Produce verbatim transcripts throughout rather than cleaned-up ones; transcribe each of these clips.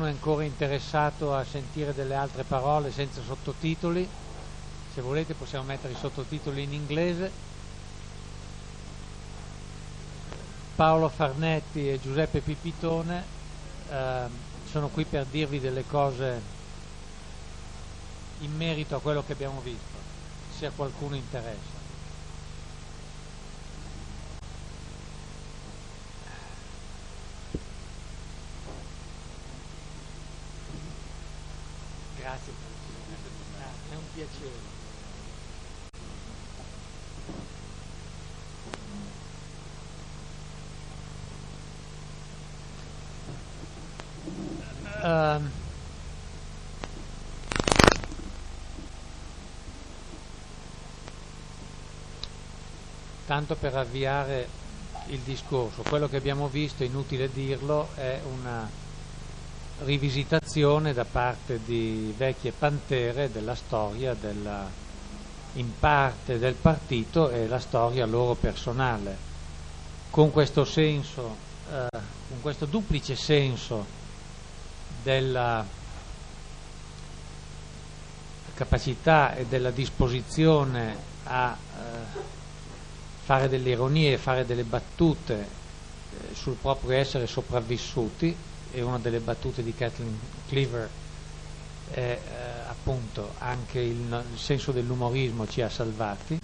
è ancora interessato a sentire delle altre parole senza sottotitoli, se volete possiamo mettere i sottotitoli in inglese. Paolo Farnetti e Giuseppe Pipitone eh, sono qui per dirvi delle cose in merito a quello che abbiamo visto, se a qualcuno interessa. Grazie, è un piacere. Um, tanto per avviare il discorso, quello che abbiamo visto, inutile dirlo, è una rivisitazione da parte di vecchie pantere della storia della, in parte del partito e la storia loro personale, con questo senso, eh, con questo duplice senso della capacità e della disposizione a eh, fare delle ironie, fare delle battute eh, sul proprio essere sopravvissuti. E una delle battute di Kathleen Cleaver è eh, appunto anche il, il senso dell'umorismo ci ha salvati,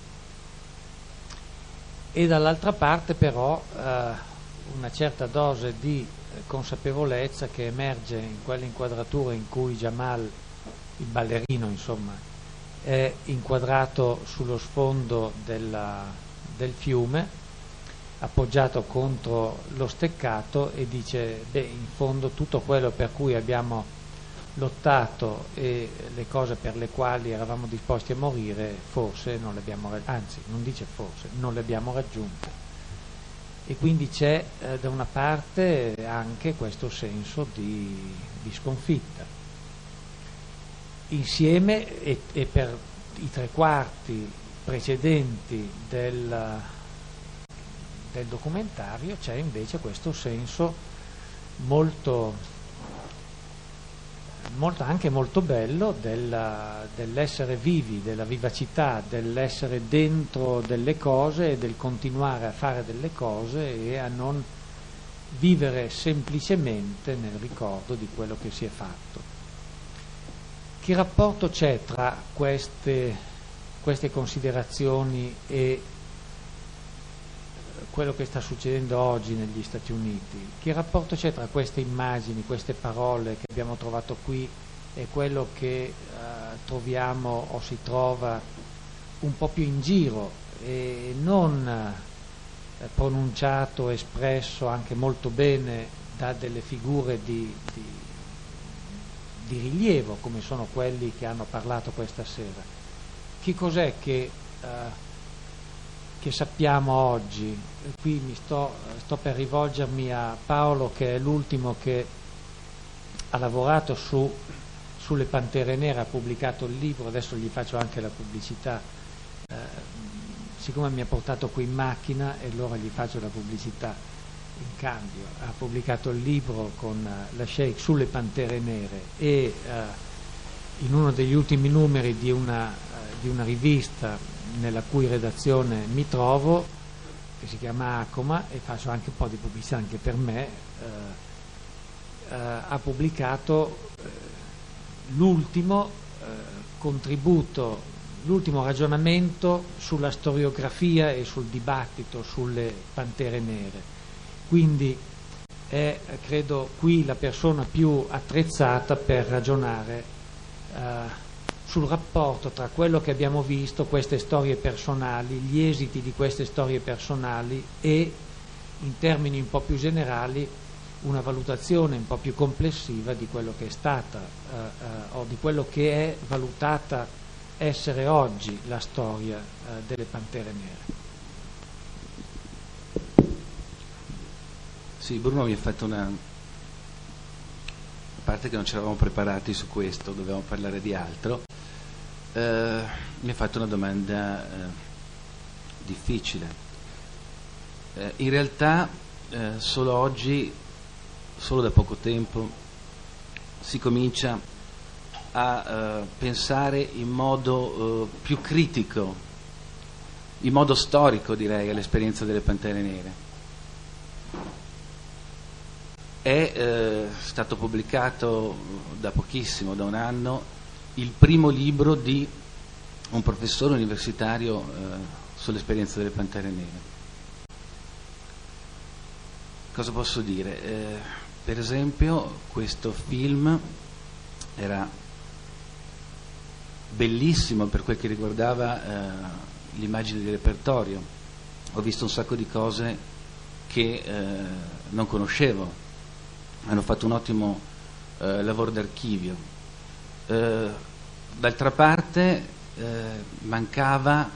e dall'altra parte però eh, una certa dose di consapevolezza che emerge in quelle inquadrature in cui Jamal, il ballerino insomma, è inquadrato sullo sfondo della, del fiume, appoggiato contro lo steccato, e dice: beh, in fondo tutto quello per cui abbiamo lottato e le cose per le quali eravamo disposti a morire forse non le abbiamo, anzi non dice forse, non le abbiamo raggiunte. E quindi c'è eh, da una parte anche questo senso di, di sconfitta, insieme e, e per i tre quarti precedenti del del documentario c'è invece questo senso molto, molto anche molto bello della, dell'essere vivi, della vivacità, dell'essere dentro delle cose e del continuare a fare delle cose e a non vivere semplicemente nel ricordo di quello che si è fatto. Che rapporto c'è tra queste, queste considerazioni e quello che sta succedendo oggi negli Stati Uniti? Che rapporto c'è tra queste immagini, queste parole che abbiamo trovato qui e quello che eh, troviamo o si trova un po' più in giro e non eh, pronunciato, espresso anche molto bene da delle figure di, di, di rilievo come sono quelli che hanno parlato questa sera? Che cos'è che eh, che sappiamo oggi? Qui mi sto, sto per rivolgermi a Paolo, che è l'ultimo che ha lavorato su, sulle Pantere Nere, ha pubblicato il libro, adesso gli faccio anche la pubblicità, eh, siccome mi ha portato qui in macchina e allora gli faccio la pubblicità in cambio. Ha pubblicato il libro con uh, la Sheikh sulle Pantere Nere e uh, in uno degli ultimi numeri di una, uh, di una rivista nella cui redazione mi trovo, che si chiama Acoma, e faccio anche un po' di pubblicità anche per me, eh, eh, ha pubblicato eh, l'ultimo eh, contributo, l'ultimo ragionamento sulla storiografia e sul dibattito sulle Pantere Nere. Quindi è, credo, qui la persona più attrezzata per ragionare eh, sul rapporto tra quello che abbiamo visto, queste storie personali, gli esiti di queste storie personali e, in termini un po' più generali, una valutazione un po' più complessiva di quello che è stata eh, eh, o di quello che è valutata essere oggi la storia eh, delle Pantere Nere. Sì, Bruno mi ha fatto una... a parte che non ci eravamo preparati su questo, dovevamo parlare di altro. Uh, mi ha fatto una domanda uh, difficile. Uh, in realtà uh, solo oggi, solo da poco tempo, si comincia a eh, pensare in modo eh, più critico, in modo storico direi, all'esperienza delle Pantere Nere. È eh, stato pubblicato da pochissimo, da un anno, il primo libro di un professore universitario eh, sull'esperienza delle Pantere Nere. Cosa posso dire? Eh, per esempio, questo film era bellissimo per quel che riguardava eh, l'immagine di repertorio. Ho visto un sacco di cose che eh, non conoscevo. Hanno fatto un ottimo eh, lavoro d'archivio. Eh, d'altra parte eh, mancava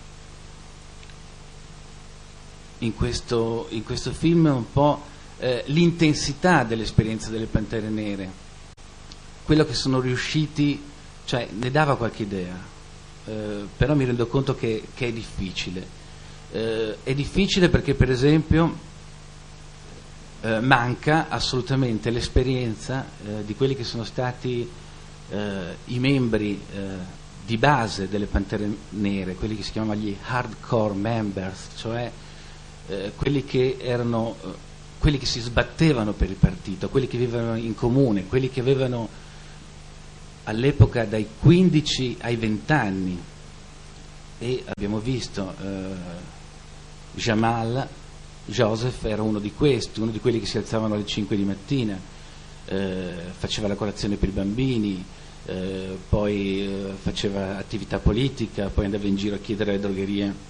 in questo, in questo film un po' eh, l'intensità dell'esperienza delle Pantere Nere, quello che sono riusciti, cioè ne dava qualche idea, eh, però mi rendo conto che, che è difficile. Eh, è difficile perché per esempio eh, manca assolutamente l'esperienza eh, di quelli che sono stati eh, i membri eh, di base delle Pantere Nere, quelli che si chiamano gli hardcore members, cioè eh, quelli che erano eh, quelli che si sbattevano per il partito, quelli che vivevano in comune, quelli che avevano all'epoca dai quindici ai venti anni, e abbiamo visto eh, Jamal Joseph era uno di questi, uno di quelli che si alzavano alle cinque di mattina, eh, faceva la colazione per i bambini, eh, poi eh, faceva attività politica, poi andava in giro a chiedere alle drogherie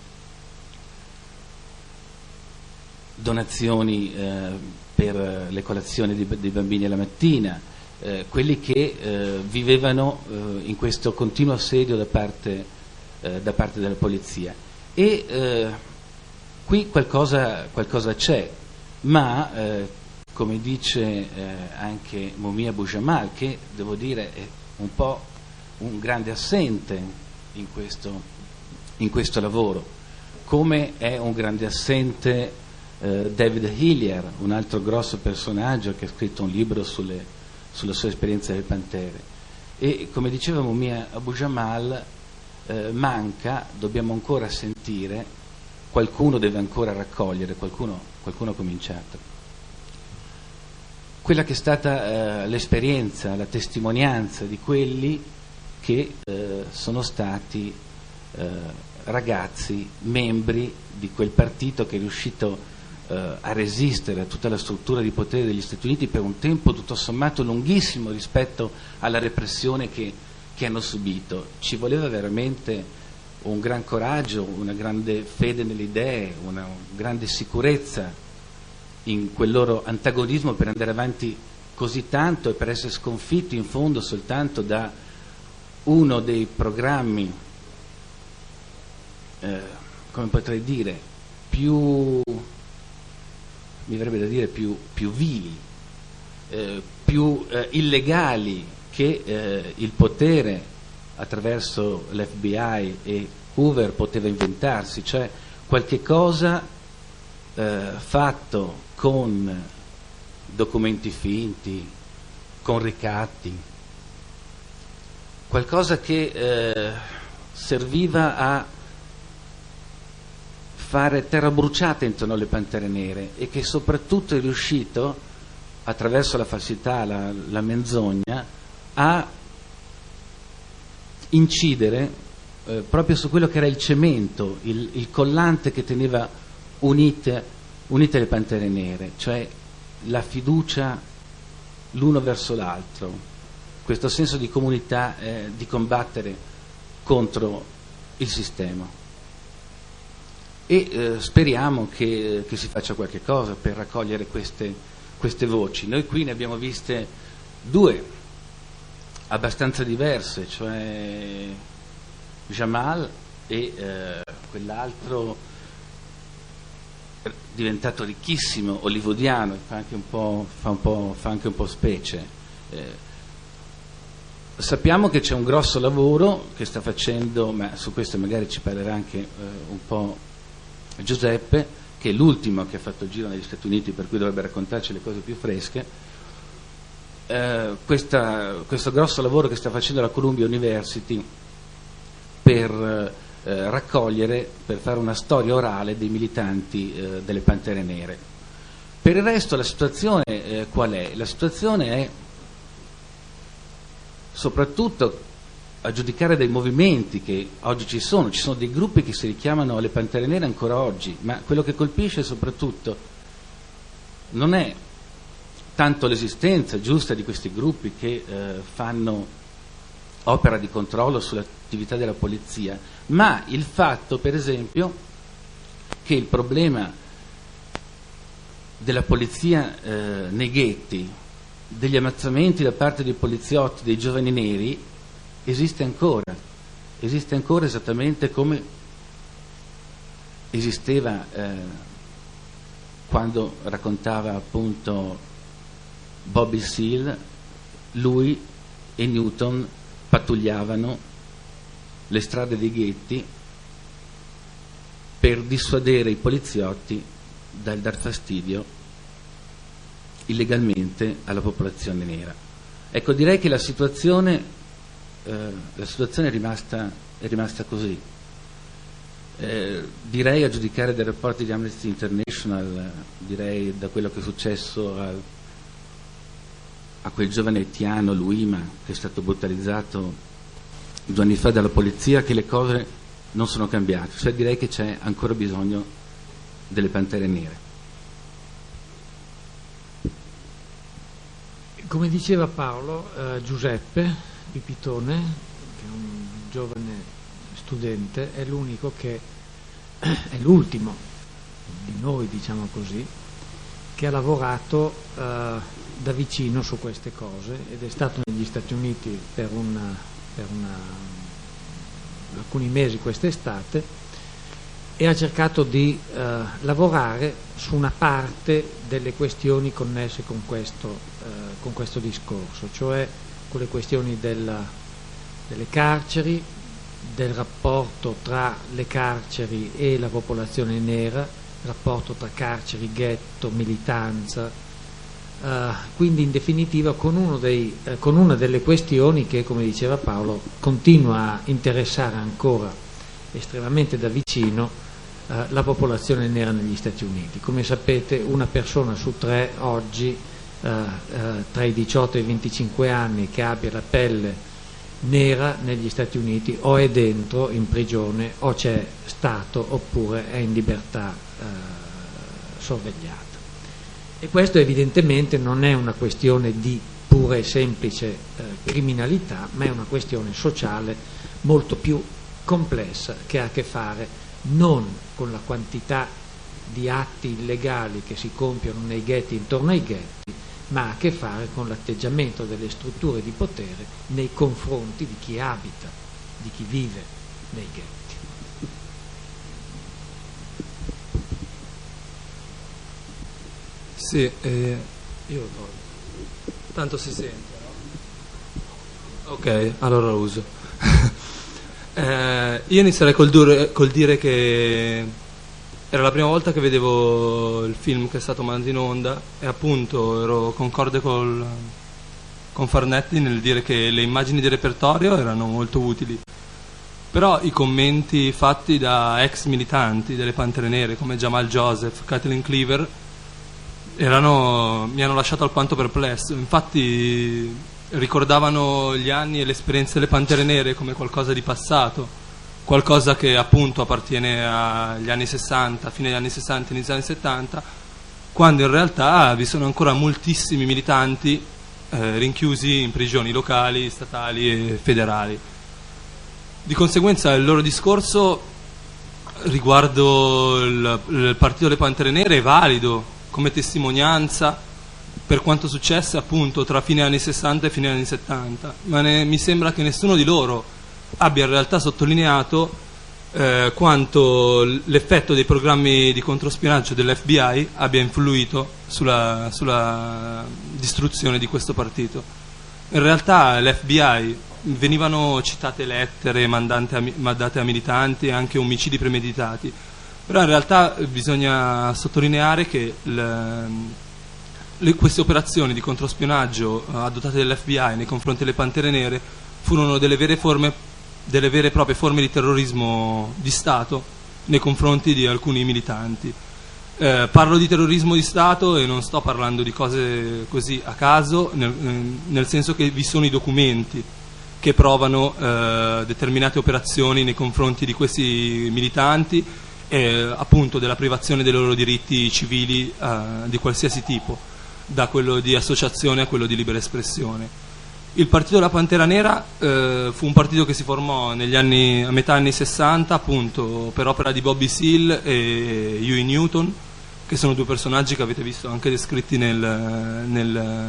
donazioni eh, per le colazioni di, dei bambini alla mattina, eh, quelli che eh, vivevano eh, in questo continuo assedio da parte, eh, da parte della polizia. E eh, qui qualcosa, qualcosa c'è, ma eh, come dice eh, anche Mumia Abu Jamal, che devo dire è un po' un grande assente in questo, in questo lavoro, come è un grande assente David Hillier, un altro grosso personaggio che ha scritto un libro sulle, sulla sua esperienza delle Pantere. E come diceva Mumia Abu Jamal, eh, manca, dobbiamo ancora sentire, qualcuno deve ancora raccogliere, qualcuno, qualcuno ha cominciato. Quella che è stata eh, l'esperienza, la testimonianza di quelli che eh, sono stati eh, ragazzi, membri di quel partito che è riuscito a resistere a tutta la struttura di potere degli Stati Uniti per un tempo tutto sommato lunghissimo rispetto alla repressione che, che hanno subito. Ci voleva veramente un gran coraggio, una grande fede nelle idee, una grande sicurezza in quel loro antagonismo per andare avanti così tanto e per essere sconfitti in fondo soltanto da uno dei programmi, eh, come potrei dire, più... mi verrebbe da dire più, più vili, eh, più eh, illegali che eh, il potere attraverso l'F B I e Hoover poteva inventarsi, cioè qualche cosa eh, fatto con documenti finti, con ricatti, qualcosa che eh, serviva a fare terra bruciata intorno alle Pantere Nere e che soprattutto è riuscito, attraverso la falsità, la, la menzogna, a incidere eh, proprio su quello che era il cemento, il, il collante che teneva unite, unite le Pantere Nere, cioè la fiducia l'uno verso l'altro, questo senso di comunità, eh, di combattere contro il sistema. E eh, speriamo che, che si faccia qualche cosa per raccogliere queste, queste voci. Noi qui ne abbiamo viste due abbastanza diverse, cioè Jamal e eh, quell'altro diventato ricchissimo, hollywoodiano, fa anche un po', fa un po', fa anche un po' specie. Eh, sappiamo che c'è un grosso lavoro che sta facendo, ma su questo magari ci parlerà anche eh, un po' Giuseppe, che è l'ultimo che ha fatto il giro negli Stati Uniti, per cui dovrebbe raccontarci le cose più fresche, eh, questa, questo grosso lavoro che sta facendo la Columbia University per eh, raccogliere, per fare una storia orale dei militanti eh, delle Pantere Nere. Per il resto la situazione eh, qual è? La situazione è, soprattutto a giudicare dai movimenti che oggi ci sono, ci sono dei gruppi che si richiamano alle Pantere Nere ancora oggi, ma quello che colpisce soprattutto non è tanto l'esistenza giusta di questi gruppi che eh, fanno opera di controllo sull'attività della polizia, ma il fatto, per esempio, che il problema della polizia eh, nei ghetti, degli ammazzamenti da parte dei poliziotti, dei giovani neri, esiste ancora, esiste ancora esattamente come esisteva eh, quando raccontava appunto Bobby Seale. Lui e Newton pattugliavano le strade dei ghetti per dissuadere i poliziotti dal dar fastidio illegalmente alla popolazione nera. Ecco, direi che la situazione Eh, la situazione è rimasta, è rimasta così. Eh, direi, a giudicare dai rapporti di Amnesty International, eh, direi da quello che è successo a, a quel giovane haitiano, Luima, che è stato brutalizzato due anni fa dalla polizia, che le cose non sono cambiate, cioè direi che c'è ancora bisogno delle Pantere Nere. Come diceva Paolo, eh, Giuseppe Pipitone, che è un giovane studente, è l'unico che è l'ultimo di noi, diciamo così, che ha lavorato eh, da vicino su queste cose, ed è stato negli Stati Uniti per, una, per una, alcuni mesi quest'estate e ha cercato di eh, lavorare su una parte delle questioni connesse con questo, eh, con questo discorso, cioè con le questioni della, delle carceri, del rapporto tra le carceri e la popolazione nera, rapporto tra carceri, ghetto, militanza, eh, quindi in definitiva con, uno dei, eh, con una delle questioni che, come diceva Paolo, continua a interessare ancora estremamente da vicino eh, la popolazione nera negli Stati Uniti. Come sapete, una persona su tre oggi Uh, uh, tra i diciotto e i venticinque anni che abbia la pelle nera negli Stati Uniti o è dentro in prigione o c'è stato oppure è in libertà uh, sorvegliata. E questo evidentemente non è una questione di pura e semplice uh, criminalità, ma è una questione sociale molto più complessa, che ha a che fare non con la quantità di atti illegali che si compiono nei ghetti, intorno ai ghetti, ma ha a che fare con l'atteggiamento delle strutture di potere nei confronti di chi abita, di chi vive nei ghetti. Sì, eh, io lo tolgo. Tanto si sente, no? Ok, allora lo uso. eh, io inizierei col, dur- col dire che era la prima volta che vedevo il film che è stato mandato in onda e appunto ero concorde col, con Farnetti nel dire che le immagini di repertorio erano molto utili, però i commenti fatti da ex militanti delle Pantere Nere come Jamal Joseph, Kathleen Cleaver erano, mi hanno lasciato alquanto perplesso. Infatti ricordavano gli anni e l'esperienza delle Pantere Nere come qualcosa di passato, qualcosa che appunto appartiene agli anni sessanta, fine degli anni sessanta, inizio degli anni settanta, quando in realtà vi sono ancora moltissimi militanti eh, rinchiusi in prigioni locali, statali e federali. Di conseguenza il loro discorso riguardo il, il partito delle Pantere Nere è valido come testimonianza per quanto successe appunto tra fine anni sessanta e fine anni settanta, ma ne, mi sembra che nessuno di loro abbia in realtà sottolineato eh, quanto l'effetto dei programmi di controspionaggio dell'F B I abbia influito sulla, sulla distruzione di questo partito. In realtà l'F B I venivano citate lettere mandate a, mandate a militanti e anche omicidi premeditati, però in realtà bisogna sottolineare che il, le, queste operazioni di controspionaggio uh, adottate dall'F B I nei confronti delle Pantere Nere furono delle vere, forme, delle vere e proprie forme di terrorismo di Stato nei confronti di alcuni militanti. Eh, parlo di terrorismo di Stato e non sto parlando di cose così a caso, nel, nel senso che vi sono i documenti che provano eh, determinate operazioni nei confronti di questi militanti e appunto della privazione dei loro diritti civili eh, di qualsiasi tipo, da quello di associazione a quello di libera espressione. Il partito della Pantera Nera eh, fu un partito che si formò negli anni, a metà anni sessanta, appunto per opera di Bobby Seale e Huey Newton, che sono due personaggi che avete visto anche descritti nel, nel,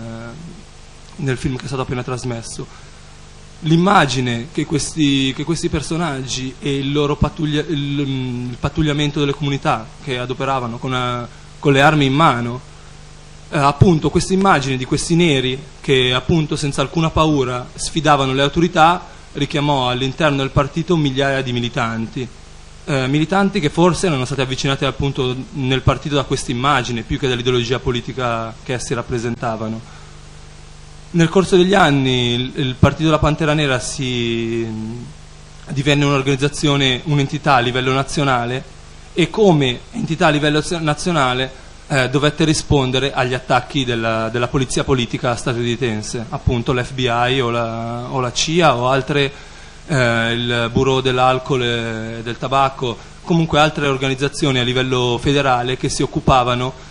nel film che è stato appena trasmesso. L'immagine che questi, che questi personaggi e il loro pattuglia, il, il pattugliamento delle comunità che adoperavano con, una, con le armi in mano, eh, appunto questa immagine di questi neri che appunto senza alcuna paura sfidavano le autorità richiamò all'interno del partito migliaia di militanti, eh, militanti che forse erano stati avvicinati appunto nel partito da questa immagine più che dall'ideologia politica che essi rappresentavano. Nel corso degli anni il, il partito della Pantera Nera si divenne un'organizzazione, un'entità a livello nazionale e come entità a livello nazionale eh, dovette rispondere agli attacchi della, della polizia politica statunitense, appunto l'F B I o la, o la C I A o altre, eh, il Bureau dell'Alcol e del Tabacco, comunque altre organizzazioni a livello federale che si occupavano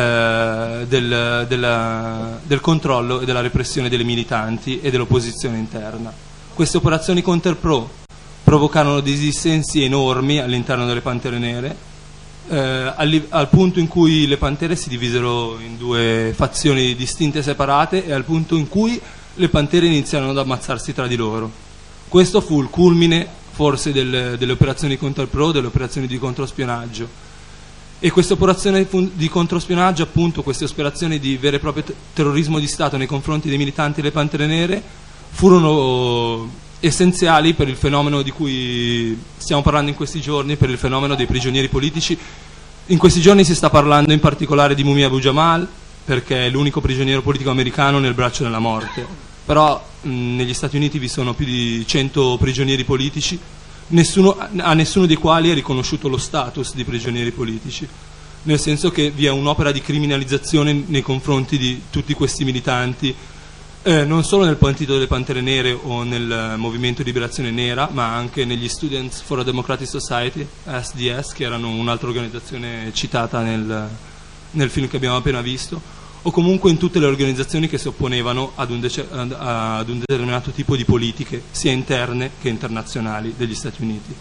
Eh, del, della, del controllo e della repressione delle militanti e dell'opposizione interna. Queste operazioni Conterpro provocarono dei dissensi enormi all'interno delle Pantere Nere, eh, al, al punto in cui le Pantere si divisero in due fazioni distinte e separate e al punto in cui le Pantere iniziarono ad ammazzarsi tra di loro. Questo fu il culmine forse del, delle operazioni Conterpro, delle operazioni di controspionaggio. E queste operazioni di controspionaggio, appunto queste operazioni di vero e proprio terrorismo di Stato nei confronti dei militanti delle Pantere Nere furono essenziali per il fenomeno di cui stiamo parlando in questi giorni, per il fenomeno dei prigionieri politici. In questi giorni si sta parlando in particolare di Mumia Abu Jamal, perché è l'unico prigioniero politico americano nel braccio della morte, però mh, negli Stati Uniti vi sono più di cento prigionieri politici, Nessuno, a nessuno dei quali è riconosciuto lo status di prigionieri politici, nel senso che vi è un'opera di criminalizzazione nei confronti di tutti questi militanti, eh, non solo nel partito delle Pantere Nere o nel Movimento di Liberazione Nera, ma anche negli Students for a Democratic Society, S D S, che erano un'altra organizzazione citata nel, nel film che abbiamo appena visto, o comunque in tutte le organizzazioni che si opponevano ad un, ad un determinato tipo di politiche, sia interne che internazionali degli Stati Uniti.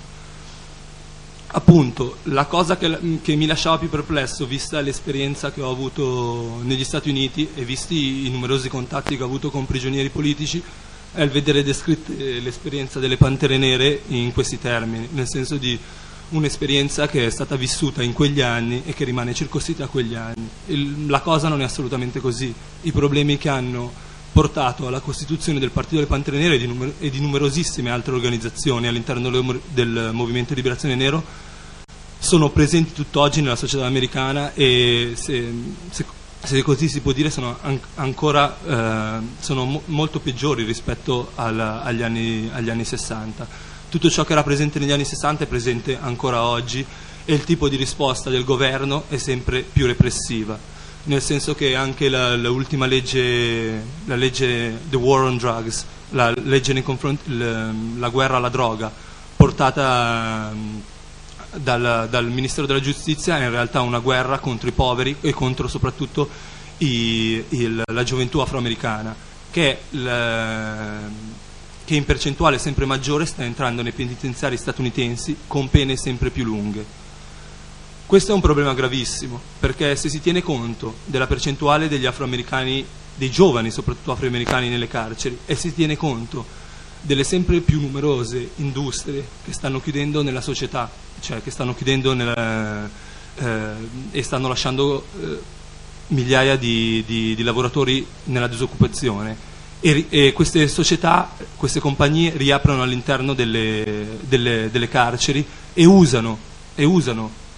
Appunto, la cosa che, che mi lasciava più perplesso, vista l'esperienza che ho avuto negli Stati Uniti e visti i numerosi contatti che ho avuto con prigionieri politici, è il vedere descritta l'esperienza delle Pantere Nere in questi termini, nel senso di un'esperienza che è stata vissuta in quegli anni e che rimane circoscritta a quegli anni. Il, la cosa non è assolutamente così. I problemi che hanno portato alla costituzione del Partito delle Pantere Nere e di, numer- e di numerosissime altre organizzazioni all'interno del, del Movimento di Liberazione Nero sono presenti tutt'oggi nella società americana e se, se, se così si può dire sono an- ancora eh, sono mo- molto peggiori rispetto al, agli, anni, agli anni sessanta. Tutto ciò che era presente negli anni sessanta è presente ancora oggi e il tipo di risposta del governo è sempre più repressiva, nel senso che anche la, la ultima legge, la legge The War on Drugs, la legge nei confronti, la, la guerra alla droga, portata dal, dal Ministero della Giustizia, è in realtà una guerra contro i poveri e contro soprattutto i, il, la gioventù afroamericana, che è la, che in percentuale sempre maggiore sta entrando nei penitenziari statunitensi con pene sempre più lunghe. Questo è un problema gravissimo, perché se si tiene conto della percentuale degli afroamericani, dei giovani soprattutto afroamericani nelle carceri, e si tiene conto delle sempre più numerose industrie che stanno chiudendo nella società, cioè che stanno chiudendo nella, eh, e stanno lasciando eh, migliaia di, di, di lavoratori nella disoccupazione, E, e queste società, queste compagnie riaprono all'interno delle, delle, delle carceri e usano, e usano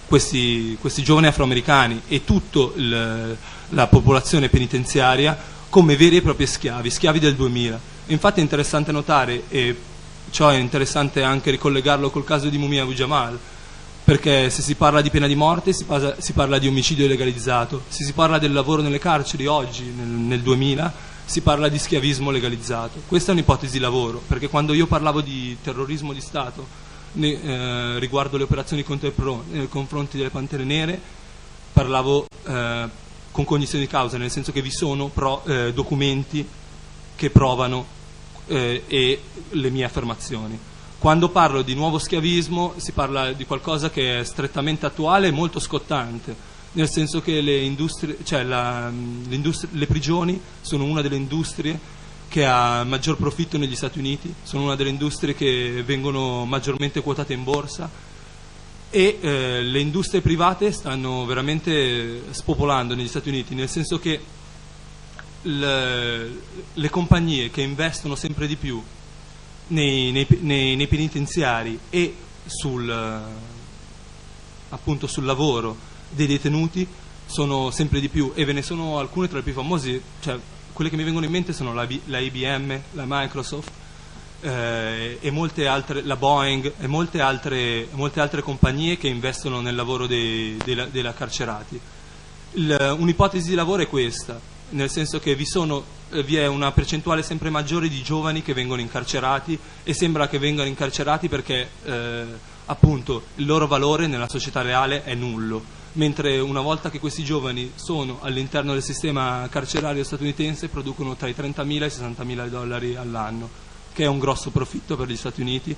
questi, questi giovani afroamericani e tutta la popolazione penitenziaria come veri e propri schiavi, schiavi del duemila. Infatti è interessante notare, e ciò è interessante anche ricollegarlo col caso di Mumia Abu-Jamal, perché se si parla di pena di morte si parla, si parla di omicidio legalizzato, se si parla del lavoro nelle carceri oggi, nel, nel duemila, si parla di schiavismo legalizzato. Questa è un'ipotesi di lavoro, perché quando io parlavo di terrorismo di Stato ne, eh, riguardo le operazioni contro il pro, nei confronti delle Pantere Nere, parlavo eh, con cognizione di causa, nel senso che vi sono pro, eh, documenti che provano eh, e le mie affermazioni. Quando parlo di nuovo schiavismo si parla di qualcosa che è strettamente attuale e molto scottante, nel senso che le, industrie, cioè la, l'industria, le prigioni sono una delle industrie che ha maggior profitto negli Stati Uniti, sono una delle industrie che vengono maggiormente quotate in borsa e eh, le industrie private stanno veramente spopolando negli Stati Uniti, nel senso che le, le compagnie che investono sempre di più Nei, nei, nei, nei penitenziari e sul, appunto sul lavoro dei detenuti sono sempre di più, e ve ne sono alcune tra le più famose, cioè quelle che mi vengono in mente sono la, la I B M, la Microsoft eh, e molte altre, la Boeing e molte altre, molte altre compagnie che investono nel lavoro dei, dei, dei carcerati. Il, un'ipotesi di lavoro è questa, nel senso che vi sono vi è una percentuale sempre maggiore di giovani che vengono incarcerati, e sembra che vengano incarcerati perché eh, appunto il loro valore nella società reale è nullo, mentre una volta che questi giovani sono all'interno del sistema carcerario statunitense producono tra i trentamila e i sessantamila dollari all'anno, che è un grosso profitto per gli Stati Uniti,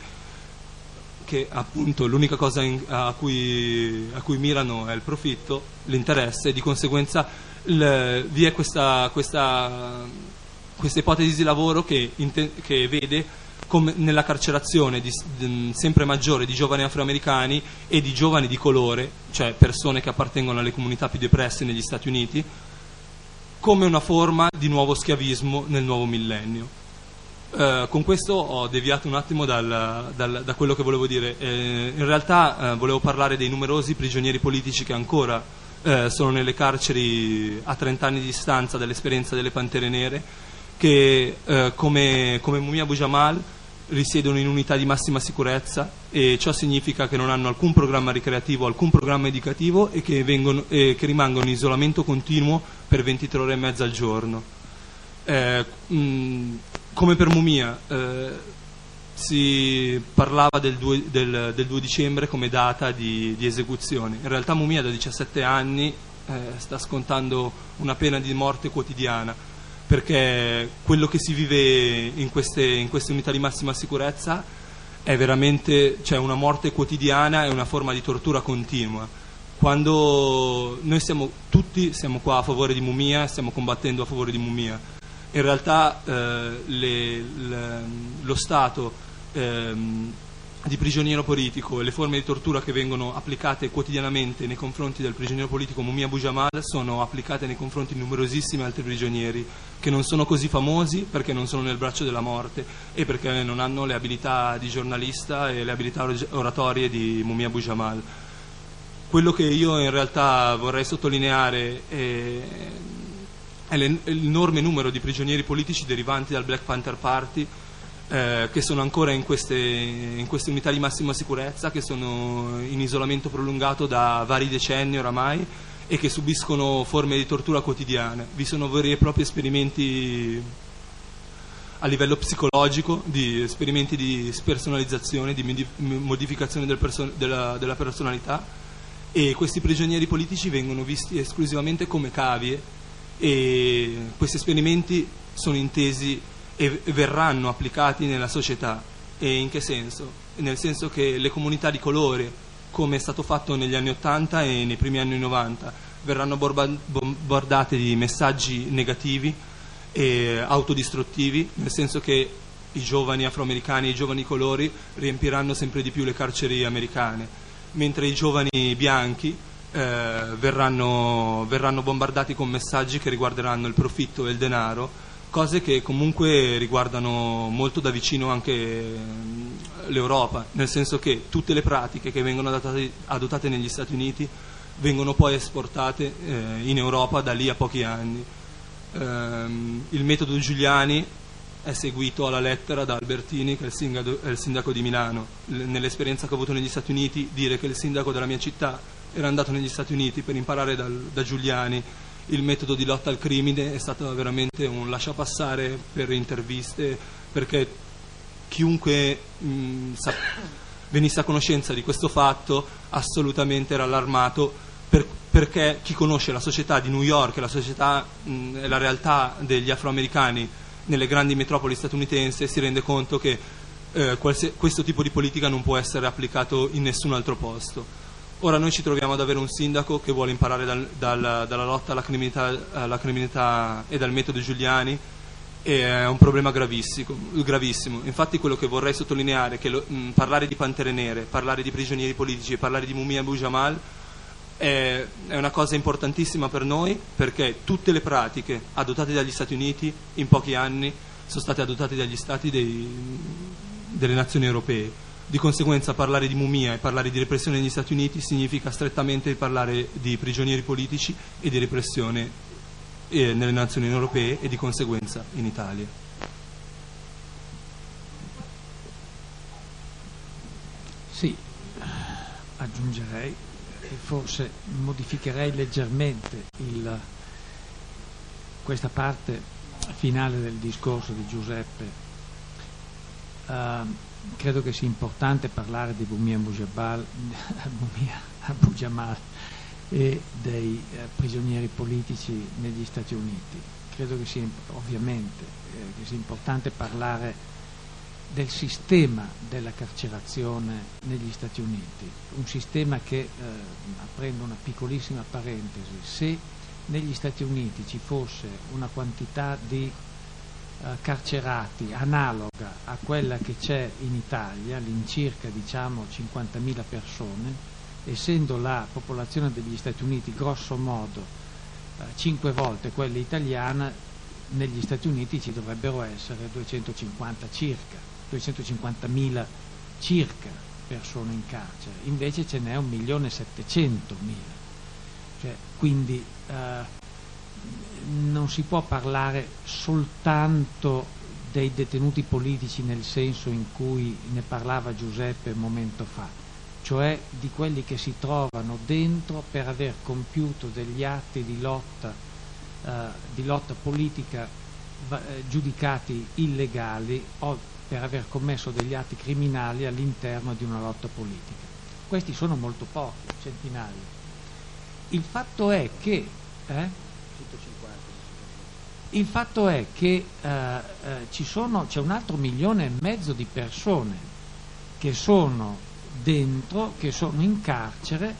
che appunto l'unica cosa in, a, cui, a cui mirano è il profitto, l'interesse, e di conseguenza il, vi è questa, questa, questa ipotesi di lavoro che, inte, che vede come nella carcerazione di, di, sempre maggiore di giovani afroamericani e di giovani di colore, cioè persone che appartengono alle comunità più depresse negli Stati Uniti, come una forma di nuovo schiavismo nel nuovo millennio. Uh, con questo ho deviato un attimo dal, dal, da quello che volevo dire. Eh, in realtà uh, volevo parlare dei numerosi prigionieri politici che ancora uh, sono nelle carceri a trent'anni di distanza dall'esperienza delle Pantere Nere, che uh, come, come Mumia Abu-Jamal risiedono in unità di massima sicurezza, e ciò significa che non hanno alcun programma ricreativo, alcun programma educativo, e che, vengono, eh, che rimangono in isolamento continuo per ventitré ore e mezza al giorno. Eh, mh, Come per Mumia, eh, si parlava del due, del, del due dicembre come data di, di esecuzione. In realtà Mumia da diciassette anni eh, sta scontando una pena di morte quotidiana, perché quello che si vive in queste, in queste unità di massima sicurezza è veramente, cioè, una morte quotidiana, è una forma di tortura continua. Quando noi siamo tutti siamo qua a favore di Mumia, stiamo combattendo a favore di Mumia, in realtà eh, le, le, lo stato eh, di prigioniero politico e le forme di tortura che vengono applicate quotidianamente nei confronti del prigioniero politico Mumia Abu-Jamal sono applicate nei confronti di numerosissimi altri prigionieri che non sono così famosi perché non sono nel braccio della morte e perché non hanno le abilità di giornalista e le abilità oratorie di Mumia Abu-Jamal. Quello che io in realtà vorrei sottolineare è è l'enorme numero di prigionieri politici derivanti dal Black Panther Party eh, che sono ancora in queste, in queste unità di massima sicurezza, che sono in isolamento prolungato da vari decenni oramai e che subiscono forme di tortura quotidiane. Vi sono veri e propri esperimenti a livello psicologico, di esperimenti di spersonalizzazione, di modificazione del perso- della, della personalità, e questi prigionieri politici vengono visti esclusivamente come cavie, e questi esperimenti sono intesi e verranno applicati nella società. E in che senso? Nel senso che le comunità di colore, come è stato fatto negli anni ottanta e nei primi anni novanta, verranno bombardate di messaggi negativi e autodistruttivi, nel senso che i giovani afroamericani e i giovani di colori riempiranno sempre di più le carceri americane, mentre i giovani bianchi Eh, verranno, verranno bombardati con messaggi che riguarderanno il profitto e il denaro, cose che comunque riguardano molto da vicino anche l'Europa, nel senso che tutte le pratiche che vengono adottate, adottate negli Stati Uniti vengono poi esportate eh, in Europa da lì a pochi anni. Ehm, il metodo Giuliani è seguito alla lettera da Albertini, che è il sindaco, è il sindaco di Milano. L- nell'esperienza che ho avuto negli Stati Uniti, dire che il sindaco della mia città era andato negli Stati Uniti per imparare dal, da Giuliani il metodo di lotta al crimine è stato veramente un lasciapassare per interviste, perché chiunque mh, sa- venisse a conoscenza di questo fatto assolutamente era allarmato, per, perché chi conosce la società di New York e la società mh, e la realtà degli afroamericani nelle grandi metropoli statunitensi si rende conto che eh, qualse- questo tipo di politica non può essere applicato in nessun altro posto. Ora noi ci troviamo ad avere un sindaco che vuole imparare dal, dal, dalla lotta alla criminalità, alla criminalità e dal metodo Giuliani, e è un problema gravissimo, gravissimo. Infatti quello che vorrei sottolineare è che lo, mh, parlare di Pantere Nere, parlare di prigionieri politici e parlare di Mumia Abu Jamal è, è una cosa importantissima per noi, perché tutte le pratiche adottate dagli Stati Uniti in pochi anni sono state adottate dagli stati dei, delle nazioni europee. Di conseguenza parlare di Mumia e parlare di repressione negli Stati Uniti significa strettamente parlare di prigionieri politici e di repressione eh, nelle nazioni europee e di conseguenza in Italia. Sì, aggiungerei e forse modificherei leggermente il, questa parte finale del discorso di Giuseppe. Uh, credo che sia importante parlare di Mumia Abu Jamal, Mumia Abu Jamal e dei eh, prigionieri politici negli Stati Uniti. Credo che sia ovviamente eh, che sia importante parlare del sistema della carcerazione negli Stati Uniti, un sistema che, eh, aprendo una piccolissima parentesi, se negli Stati Uniti ci fosse una quantità di Uh, carcerati analoga a quella che c'è in Italia, all'incirca diciamo cinquantamila persone, essendo la popolazione degli Stati Uniti grosso modo uh, cinque volte quella italiana, negli Stati Uniti ci dovrebbero essere duecentocinquanta circa, duecentocinquantamila circa persone in carcere, invece ce n'è un milione e settecentomila, cioè, quindi uh, non si può parlare soltanto dei detenuti politici nel senso in cui ne parlava Giuseppe un momento fa, cioè di quelli che si trovano dentro per aver compiuto degli atti di lotta, eh, di lotta politica eh, giudicati illegali o per aver commesso degli atti criminali all'interno di una lotta politica. Questi sono molto pochi, centinaia. Il fatto è che eh, Il fatto è che eh, eh, ci sono, c'è un altro milione e mezzo di persone che sono dentro, che sono in carcere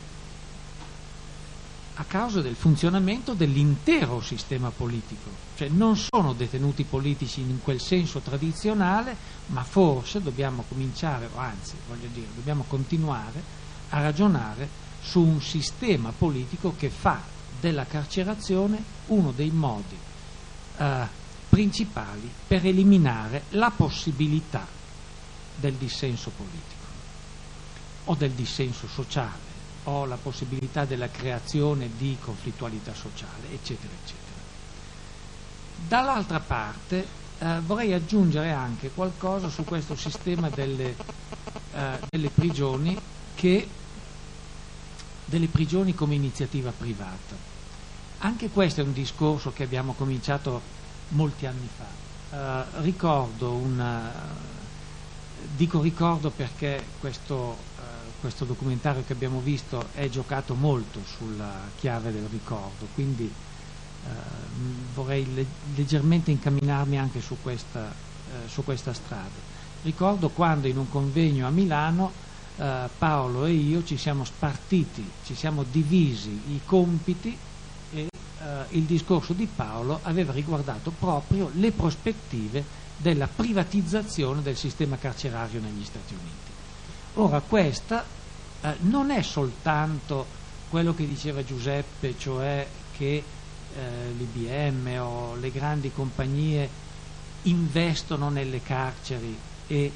a causa del funzionamento dell'intero sistema politico, cioè non sono detenuti politici in quel senso tradizionale, ma forse dobbiamo cominciare, o anzi voglio dire, dobbiamo continuare a ragionare su un sistema politico che fa della carcerazione uno dei modi Uh, principali per eliminare la possibilità del dissenso politico o del dissenso sociale o la possibilità della creazione di conflittualità sociale, eccetera, eccetera. Dall'altra parte uh, vorrei aggiungere anche qualcosa su questo sistema delle, uh, delle prigioni che delle prigioni come iniziativa privata. Anche questo è un discorso che abbiamo cominciato molti anni fa. Uh, ricordo una, dico ricordo perché questo, uh, questo documentario che abbiamo visto è giocato molto sulla chiave del ricordo, quindi uh, vorrei le- leggermente incamminarmi anche su questa, uh, su questa strada. Ricordo quando in un convegno a Milano uh, Paolo e io ci siamo spartiti, ci siamo divisi i compiti e uh, il discorso di Paolo aveva riguardato proprio le prospettive della privatizzazione del sistema carcerario negli Stati Uniti. Ora questa uh, non è soltanto quello che diceva Giuseppe, cioè che uh, l'I B M o le grandi compagnie investono nelle carceri e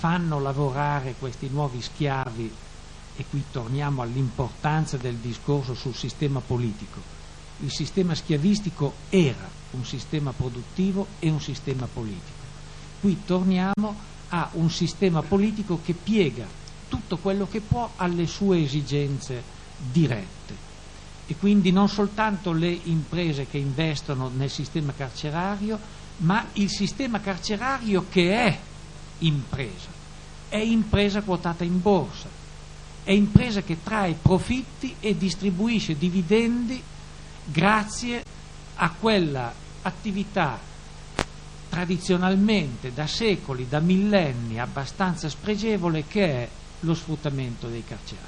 fanno lavorare questi nuovi schiavi, e qui torniamo all'importanza del discorso sul sistema politico. Il sistema schiavistico era un sistema produttivo e un sistema politico. Qui torniamo a un sistema politico che piega tutto quello che può alle sue esigenze dirette, e quindi non soltanto le imprese che investono nel sistema carcerario, ma il sistema carcerario che è impresa, è impresa quotata in borsa, è impresa che trae profitti e distribuisce dividendi grazie a quella attività tradizionalmente, da secoli, da millenni, abbastanza spregevole, che è lo sfruttamento dei carcerati.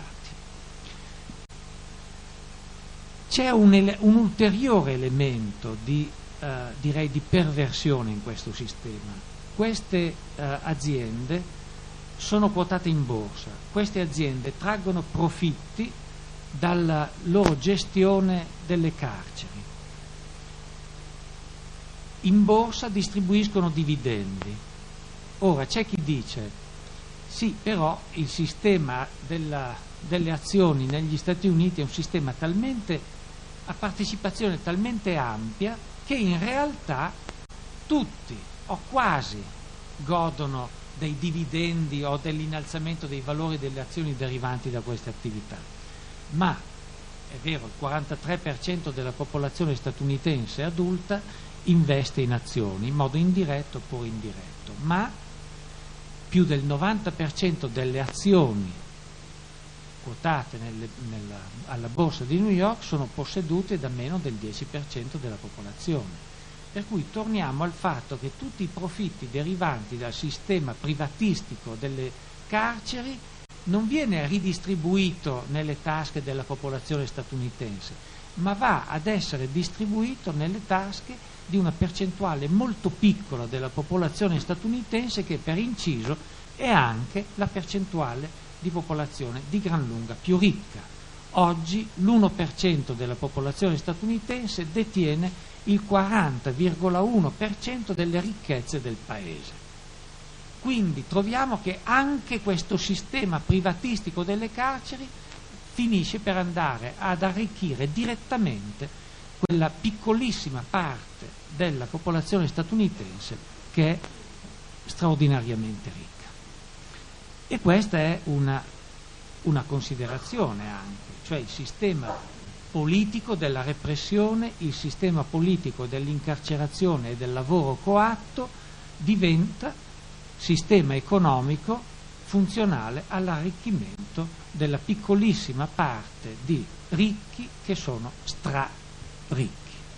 C'è un, ele- un ulteriore elemento di, eh, direi, di perversione in questo sistema. Queste eh, aziende sono quotate in borsa, queste aziende traggono profitti dalla loro gestione delle carceri. In borsa distribuiscono dividendi. Ora c'è chi dice sì, però il sistema della, delle azioni negli Stati Uniti è un sistema talmente a partecipazione talmente ampia che in realtà tutti o quasi godono dei dividendi o dell'innalzamento dei valori delle azioni derivanti da queste attività. Ma è vero, il quarantatré per cento della popolazione statunitense adulta investe in azioni in modo indiretto oppure indiretto, ma più del novanta per cento delle azioni quotate nelle, nella, alla borsa di New York sono possedute da meno del dieci per cento della popolazione. Per cui torniamo al fatto che tutti i profitti derivanti dal sistema privatistico delle carceri non viene ridistribuito nelle tasche della popolazione statunitense, ma va ad essere distribuito nelle tasche di una percentuale molto piccola della popolazione statunitense, che per inciso è anche la percentuale di popolazione di gran lunga più ricca. Oggi l'uno per cento della popolazione statunitense detiene il quaranta virgola uno per cento delle ricchezze del paese. Quindi troviamo che anche questo sistema privatistico delle carceri finisce per andare ad arricchire direttamente quella piccolissima parte della popolazione statunitense che è straordinariamente ricca. E questa è una, una considerazione anche, cioè il sistema politico della repressione, il sistema politico dell'incarcerazione e del lavoro coatto diventa sistema economico funzionale all'arricchimento della piccolissima parte di ricchi che sono stra-ricchi.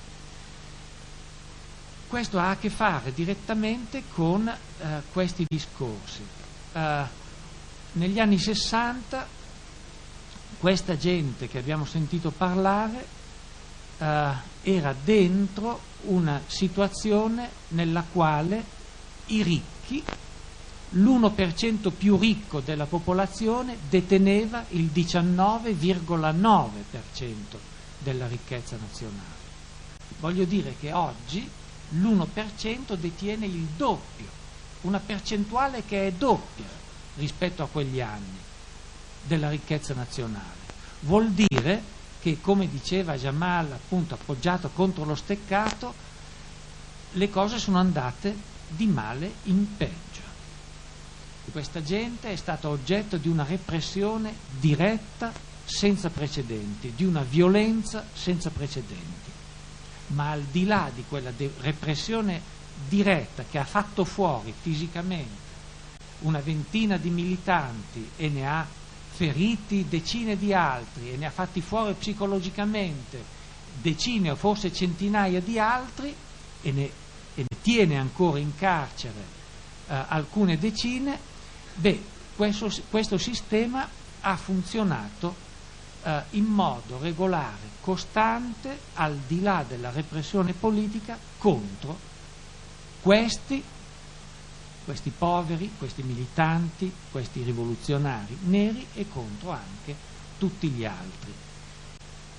Questo ha a che fare direttamente con eh, questi discorsi. Eh, negli anni sessanta questa gente che abbiamo sentito parlare eh, era dentro una situazione nella quale i ricchi, l'uno per cento più ricco della popolazione, deteneva il diciannove virgola nove per cento della ricchezza nazionale. Voglio dire che oggi l'uno per cento detiene il doppio, una percentuale che è doppia rispetto a quegli anni della ricchezza nazionale. Vuol dire che, come diceva Jamal, appunto appoggiato contro lo steccato, le cose sono andate di male in peggio. Questa gente è stata oggetto di una repressione diretta senza precedenti, di una violenza senza precedenti. Ma al di là di quella de- repressione diretta che ha fatto fuori fisicamente una ventina di militanti e ne ha feriti decine di altri e ne ha fatti fuori psicologicamente decine o forse centinaia di altri e ne, e ne tiene ancora in carcere eh, alcune decine, beh, questo, questo sistema ha funzionato eh, in modo regolare, costante, al di là della repressione politica, contro questi questi poveri, questi militanti, questi rivoluzionari neri e contro anche tutti gli altri.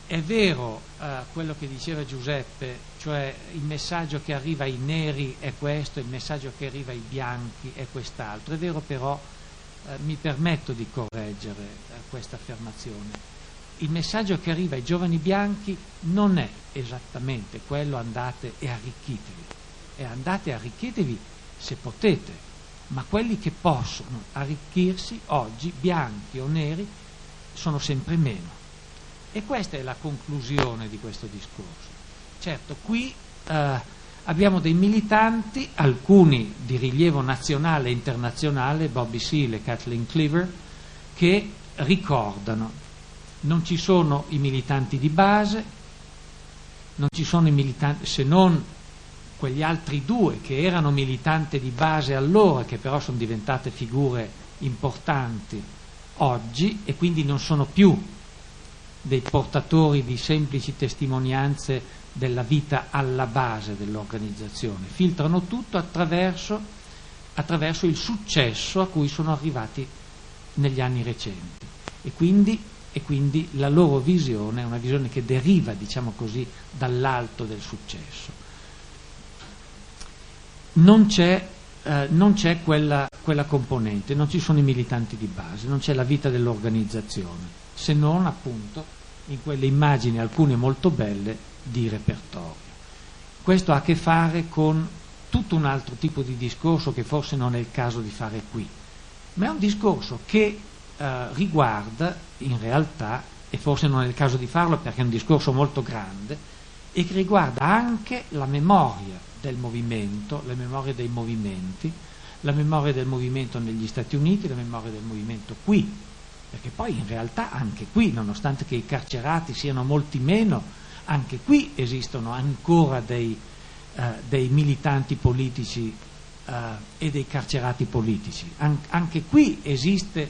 è vero eh, quello che diceva Giuseppe, cioè il messaggio che arriva ai neri è questo, il messaggio che arriva ai bianchi è quest'altro. È vero però, eh, mi permetto di correggere eh, questa affermazione. Il messaggio che arriva ai giovani bianchi non è esattamente quello andate e arricchitevi, e andate e arricchitevi se potete, ma quelli che possono arricchirsi oggi, bianchi o neri, sono sempre meno. E questa è la conclusione di questo discorso. Certo, qui eh, abbiamo dei militanti, alcuni di rilievo nazionale e internazionale, Bobby Seale e Kathleen Cleaver, che ricordano: non ci sono i militanti di base, non ci sono i militanti, se non quegli altri due che erano militanti di base allora, che però sono diventate figure importanti oggi e quindi non sono più dei portatori di semplici testimonianze della vita alla base dell'organizzazione. Filtrano tutto attraverso, attraverso il successo a cui sono arrivati negli anni recenti, e quindi, e quindi la loro visione è una visione che deriva, diciamo così, dall'alto del successo. Non c'è, eh, non c'è quella, quella componente, non ci sono i militanti di base, non c'è la vita dell'organizzazione, se non appunto in quelle immagini, alcune molto belle, di repertorio. Questo ha a che fare con tutto un altro tipo di discorso che forse non è il caso di fare qui, ma è un discorso che eh, riguarda in realtà, e forse non è il caso di farlo perché è un discorso molto grande, e che riguarda anche la memoria del movimento, la memoria dei movimenti, la memoria del movimento negli Stati Uniti, la memoria del movimento qui, perché poi in realtà anche qui, nonostante che i carcerati siano molti meno, anche qui esistono ancora dei, eh, dei militanti politici eh, e dei carcerati politici. An- anche qui esiste,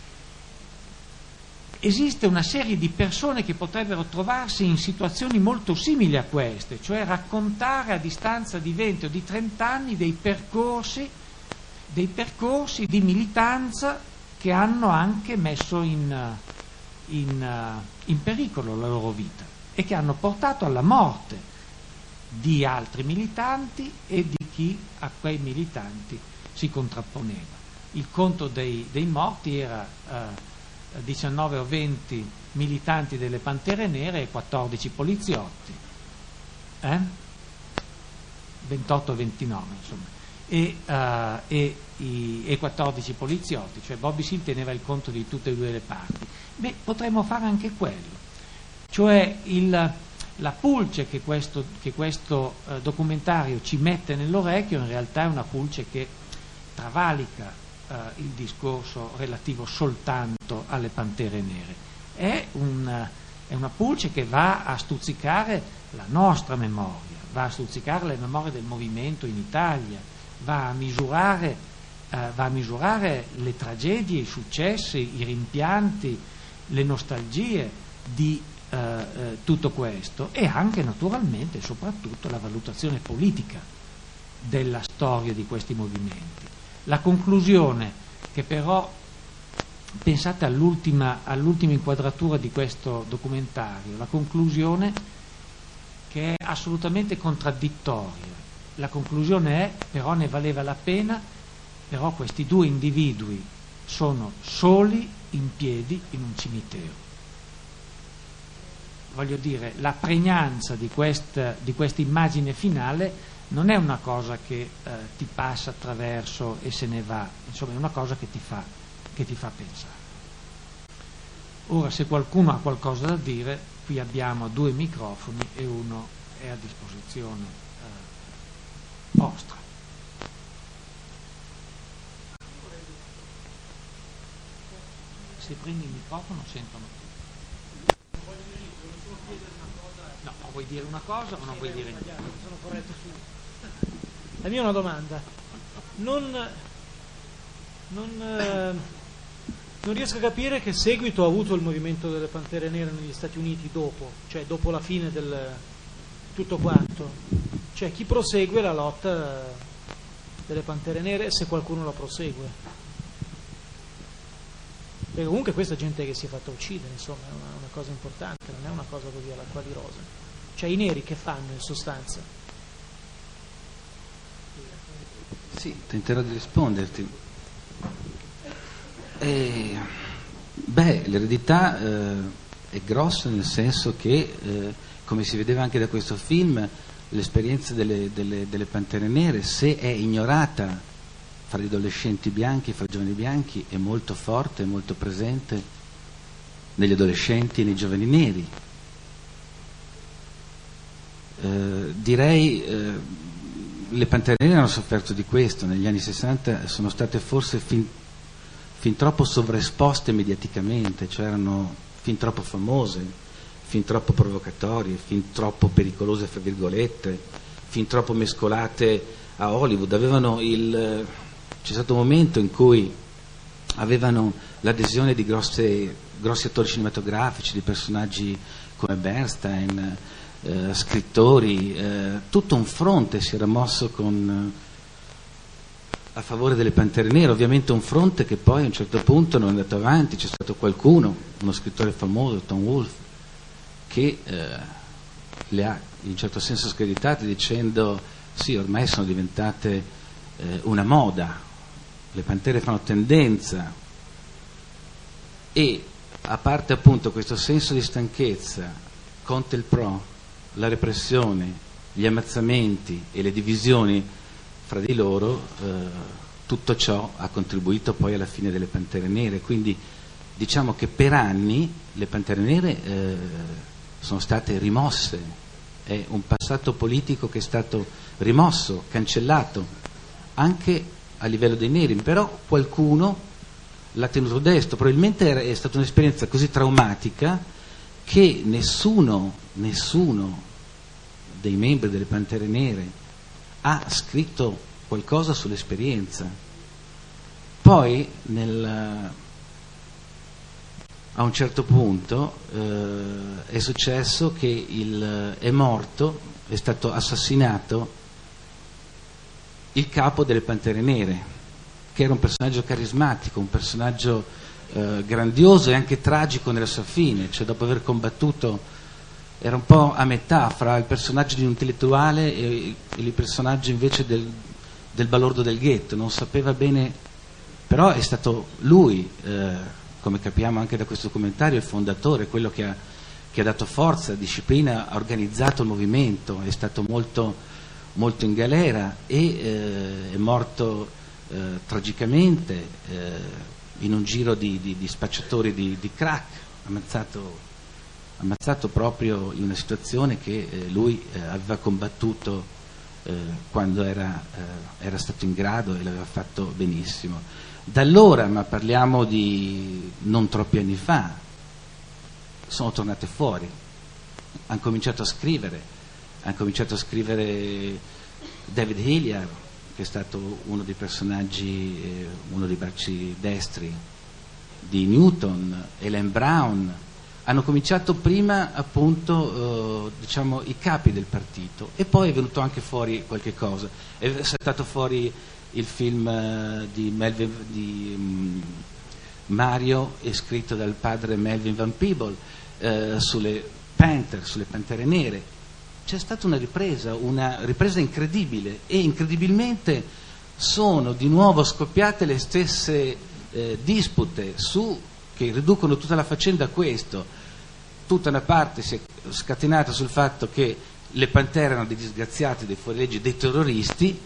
esiste una serie di persone che potrebbero trovarsi in situazioni molto simili a queste, cioè raccontare a distanza di venti o di trenta anni dei percorsi, dei percorsi di militanza che hanno anche messo in, in, in pericolo la loro vita e che hanno portato alla morte di altri militanti e di chi a quei militanti si contrapponeva. Il conto dei, dei morti era eh, diciannove o venti militanti delle Pantere Nere e quattordici poliziotti, eh? ventotto ventinove insomma. E, uh, e, i, e quattordici poliziotti, cioè Bobby Seale teneva il conto di tutte e due le parti. Beh, potremmo fare anche quello, cioè il, la pulce che questo, che questo uh, documentario ci mette nell'orecchio in realtà è una pulce che travalica uh, il discorso relativo soltanto alle Pantere Nere, è, un, è una pulce che va a stuzzicare la nostra memoria, va a stuzzicare le memorie del movimento in Italia, va a misurare, eh, va a misurare le tragedie, i successi, i rimpianti, le nostalgie di eh, eh, tutto questo, e anche naturalmente e soprattutto la valutazione politica della storia di questi movimenti. La conclusione che però, pensate all'ultima, all'ultima inquadratura di questo documentario, la conclusione che è assolutamente contraddittoria. La conclusione è: però ne valeva la pena, però questi due individui sono soli in piedi in un cimitero. Voglio dire, la pregnanza di questa di questa immagine finale non è una cosa che eh, ti passa attraverso e se ne va, insomma è una cosa che ti fa, che ti fa pensare. Ora, se qualcuno ha qualcosa da dire, qui abbiamo due microfoni e uno è a disposizione vostra. Se prendi il microfono sentono tutti. No, o vuoi dire una cosa o non vuoi dire niente? Sono corretto su. La mia è una domanda. Non, non, eh, non riesco a capire che seguito ha avuto il movimento delle Pantere Nere negli Stati Uniti dopo, cioè dopo la fine del tutto quanto. Cioè chi prosegue la lotta delle Pantere Nere, se qualcuno la prosegue. Perché comunque questa gente che si è fatta uccidere, insomma, è una, una cosa importante, non è una cosa così all'acqua di rose. Cioè i neri che fanno in sostanza? Sì, tenterò di risponderti. Eh, beh, l'eredità eh, è grossa, nel senso che, eh, come si vedeva anche da questo film, l'esperienza delle, delle, delle Pantere Nere, se è ignorata fra gli adolescenti bianchi, fra i giovani bianchi, è molto forte, è molto presente negli adolescenti e nei giovani neri. Eh, direi eh, le Pantere Nere hanno sofferto di questo. Negli anni sessanta sono state forse fin, fin troppo sovraesposte mediaticamente, cioè erano fin troppo famose, fin troppo provocatorie, fin troppo pericolose fra virgolette, fin troppo mescolate a Hollywood. Avevano il, c'è stato un momento in cui avevano l'adesione di grosse, grossi attori cinematografici, di personaggi come Bernstein, eh, scrittori, eh, tutto un fronte si era mosso con, a favore delle Pantere Nere, ovviamente un fronte che poi a un certo punto non è andato avanti. C'è stato qualcuno, uno scrittore famoso, Tom Wolfe, che eh, le ha in un certo senso screditate dicendo sì, ormai sono diventate eh, una moda, le pantere fanno tendenza, e a parte appunto questo senso di stanchezza, Conte il Pro, la repressione, gli ammazzamenti e le divisioni fra di loro, eh, tutto ciò ha contribuito poi alla fine delle Pantere Nere. Quindi diciamo che per anni le Pantere Nere eh, sono state rimosse, è un passato politico che è stato rimosso, cancellato anche a livello dei neri, però qualcuno l'ha tenuto destro. Probabilmente è stata un'esperienza così traumatica che nessuno, nessuno dei membri delle Pantere Nere ha scritto qualcosa sull'esperienza. Poi nel, a un certo punto eh, è successo che il, è morto, è stato assassinato il capo delle Pantere Nere, che era un personaggio carismatico, un personaggio eh, grandioso e anche tragico nella sua fine, cioè dopo aver combattuto era un po' a metà fra il personaggio di un intellettuale e, e il personaggio invece del, del balordo del ghetto, non sapeva bene, però è stato lui, eh, come capiamo anche da questo documentario, il fondatore, quello che ha, che ha dato forza, disciplina, ha organizzato il movimento, è stato molto, molto in galera e eh, è morto eh, tragicamente eh, in un giro di, di, di spacciatori di, di crack, ammazzato, ammazzato proprio in una situazione che eh, lui eh, aveva combattuto eh, quando era, eh, era stato in grado e l'aveva fatto benissimo. Da allora, ma parliamo di non troppi anni fa, sono tornate fuori, hanno cominciato a scrivere, hanno cominciato a scrivere David Hilliard, che è stato uno dei personaggi, eh, uno dei bracci destri di Newton, Ellen Brown, hanno cominciato prima appunto eh, diciamo i capi del partito, e poi è venuto anche fuori qualche cosa, è saltato fuori il film eh, di, Melvin, di um, Mario, è scritto dal padre Melvin Van Peebles, eh, sulle Panther, sulle Pantere Nere. C'è stata una ripresa, una ripresa incredibile, e incredibilmente sono di nuovo scoppiate le stesse eh, dispute su, che riducono tutta la faccenda a questo. Tutta una parte si è scatenata sul fatto che le Pantere erano dei disgraziati, dei fuorilegge, dei terroristi,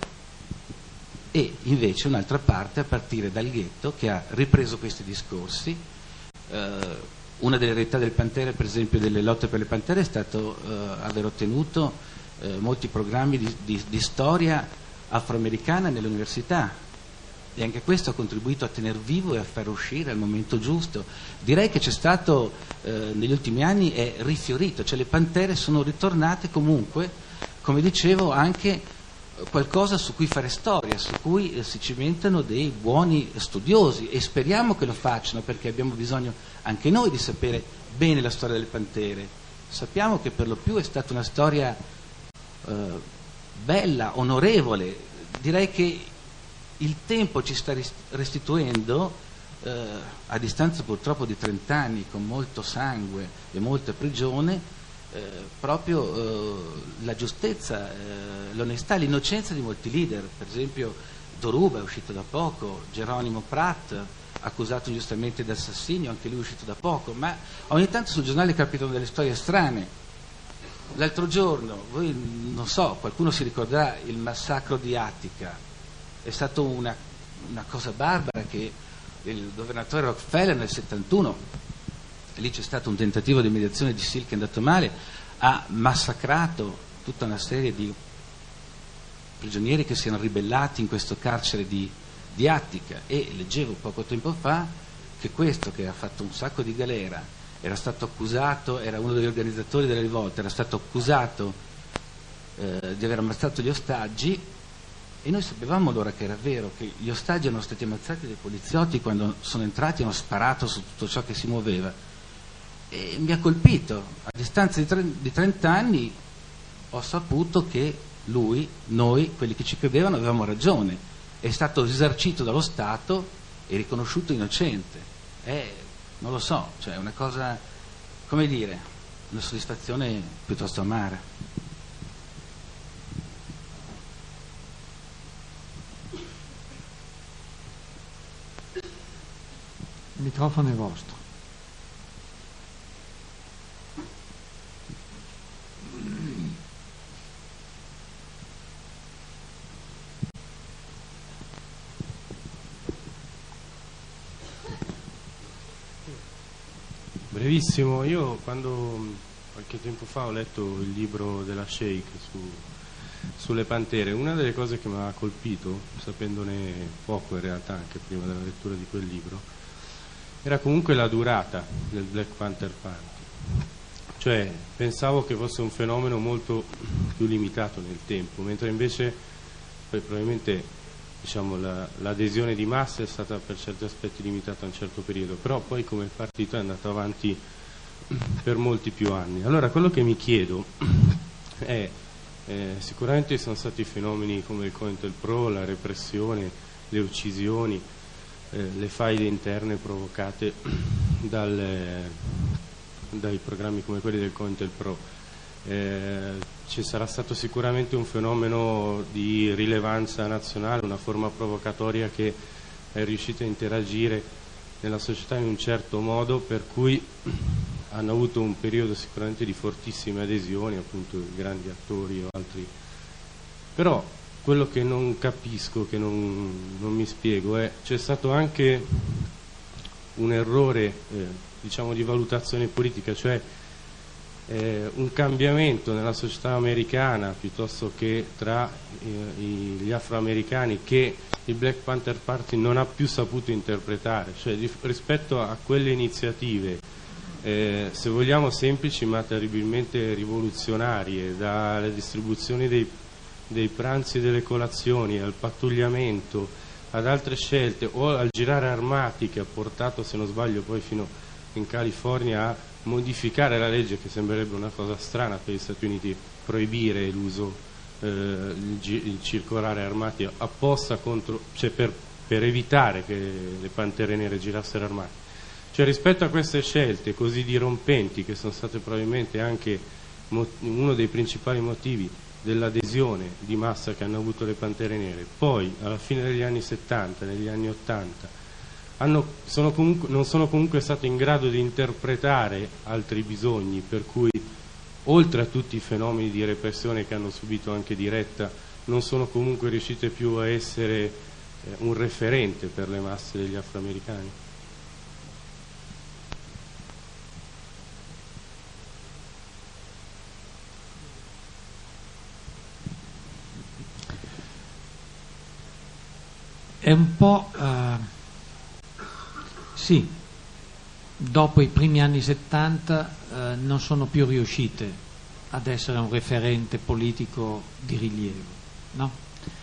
e invece un'altra parte a partire dal ghetto che ha ripreso questi discorsi. Eh, una delle realtà delle Pantere, per esempio delle lotte per le Pantere, è stato eh, aver ottenuto eh, molti programmi di, di, di storia afroamericana nelle università, e anche questo ha contribuito a tener vivo e a far uscire al momento giusto. Direi che c'è stato eh, negli ultimi anni, è rifiorito, cioè le Pantere sono ritornate comunque, come dicevo, anche qualcosa su cui fare storia, su cui eh, si cimentano dei buoni studiosi, e speriamo che lo facciano, perché abbiamo bisogno anche noi di sapere bene la storia delle Pantere. Sappiamo che per lo più è stata una storia eh, bella, onorevole. Direi che il tempo ci sta restituendo eh, a distanza purtroppo di trent'anni, con molto sangue e molta prigione, eh, proprio eh, la giustezza, eh, l'onestà, l'innocenza di molti leader. Per esempio Doruba è uscito da poco, Geronimo Pratt, accusato ingiustamente di assassinio, anche lui è uscito da poco, ma ogni tanto sul giornale capitano delle storie strane. L'altro giorno, voi non so, qualcuno si ricorderà il massacro di Attica, è stata una, una cosa barbara che il governatore Rockefeller nel settantuno, e lì c'è stato un tentativo di mediazione di Sil che è andato male, ha massacrato tutta una serie di prigionieri che si erano ribellati in questo carcere di, di Attica, e leggevo poco tempo fa che questo, che ha fatto un sacco di galera, era stato accusato, era uno degli organizzatori della rivolta, era stato accusato eh, di aver ammazzato gli ostaggi, e noi sapevamo allora che era vero, che gli ostaggi erano stati ammazzati dai poliziotti quando sono entrati e hanno sparato su tutto ciò che si muoveva. E mi ha colpito, a distanza di trenta anni ho saputo che lui, noi, quelli che ci credevano, avevamo ragione, è stato risarcito dallo Stato e riconosciuto innocente. È, non lo so, cioè è una cosa, come dire, una soddisfazione piuttosto amara. Il microfono è vostro. Brevissimo, io quando qualche tempo fa ho letto il libro della Sheikh su, sulle pantere, una delle cose che mi ha colpito, sapendone poco in realtà anche prima della lettura di quel libro, era comunque la durata del Black Panther Party. Cioè pensavo che fosse un fenomeno molto più limitato nel tempo, mentre invece poi probabilmente diciamo, la, l'adesione di massa è stata per certi aspetti limitata a un certo periodo, però poi come partito è andato avanti per molti più anni. Allora quello che mi chiedo è, eh, sicuramente sono stati fenomeni come il COINTELPRO, la repressione, le uccisioni, eh, le faide interne provocate dal, eh, dai programmi come quelli del COINTELPRO. Eh, ci sarà stato sicuramente un fenomeno di rilevanza nazionale, una forma provocatoria che è riuscita a interagire nella società in un certo modo, per cui hanno avuto un periodo sicuramente di fortissime adesioni, appunto i grandi attori o altri. Però quello che non capisco, che non, non mi spiego, è c'è stato anche un errore eh, diciamo di valutazione politica, cioè Eh, un cambiamento nella società americana piuttosto che tra eh, gli afroamericani, che il Black Panther Party non ha più saputo interpretare, cioè di, rispetto a quelle iniziative eh, se vogliamo semplici ma terribilmente rivoluzionarie, dalle distribuzioni dei, dei pranzi e delle colazioni al pattugliamento, ad altre scelte, o al girare armati, che ha portato, se non sbaglio, poi fino in California a modificare la legge, che sembrerebbe una cosa strana per gli Stati Uniti, proibire l'uso, eh, il, il circolare armati apposta contro, cioè per, per evitare che le pantere nere girassero armati. Cioè rispetto a queste scelte così dirompenti, che sono state probabilmente anche uno dei principali motivi dell'adesione di massa che hanno avuto le pantere nere, poi alla fine degli anni settanta, negli anni ottanta, Hanno, sono comunque, non sono comunque stati in grado di interpretare altri bisogni, per cui oltre a tutti i fenomeni di repressione che hanno subito anche diretta, non sono comunque riuscite più a essere eh, un referente per le masse degli afroamericani. È un po'... Uh... Sì, dopo i primi anni settanta eh, non sono più riuscite ad essere un referente politico di rilievo, no?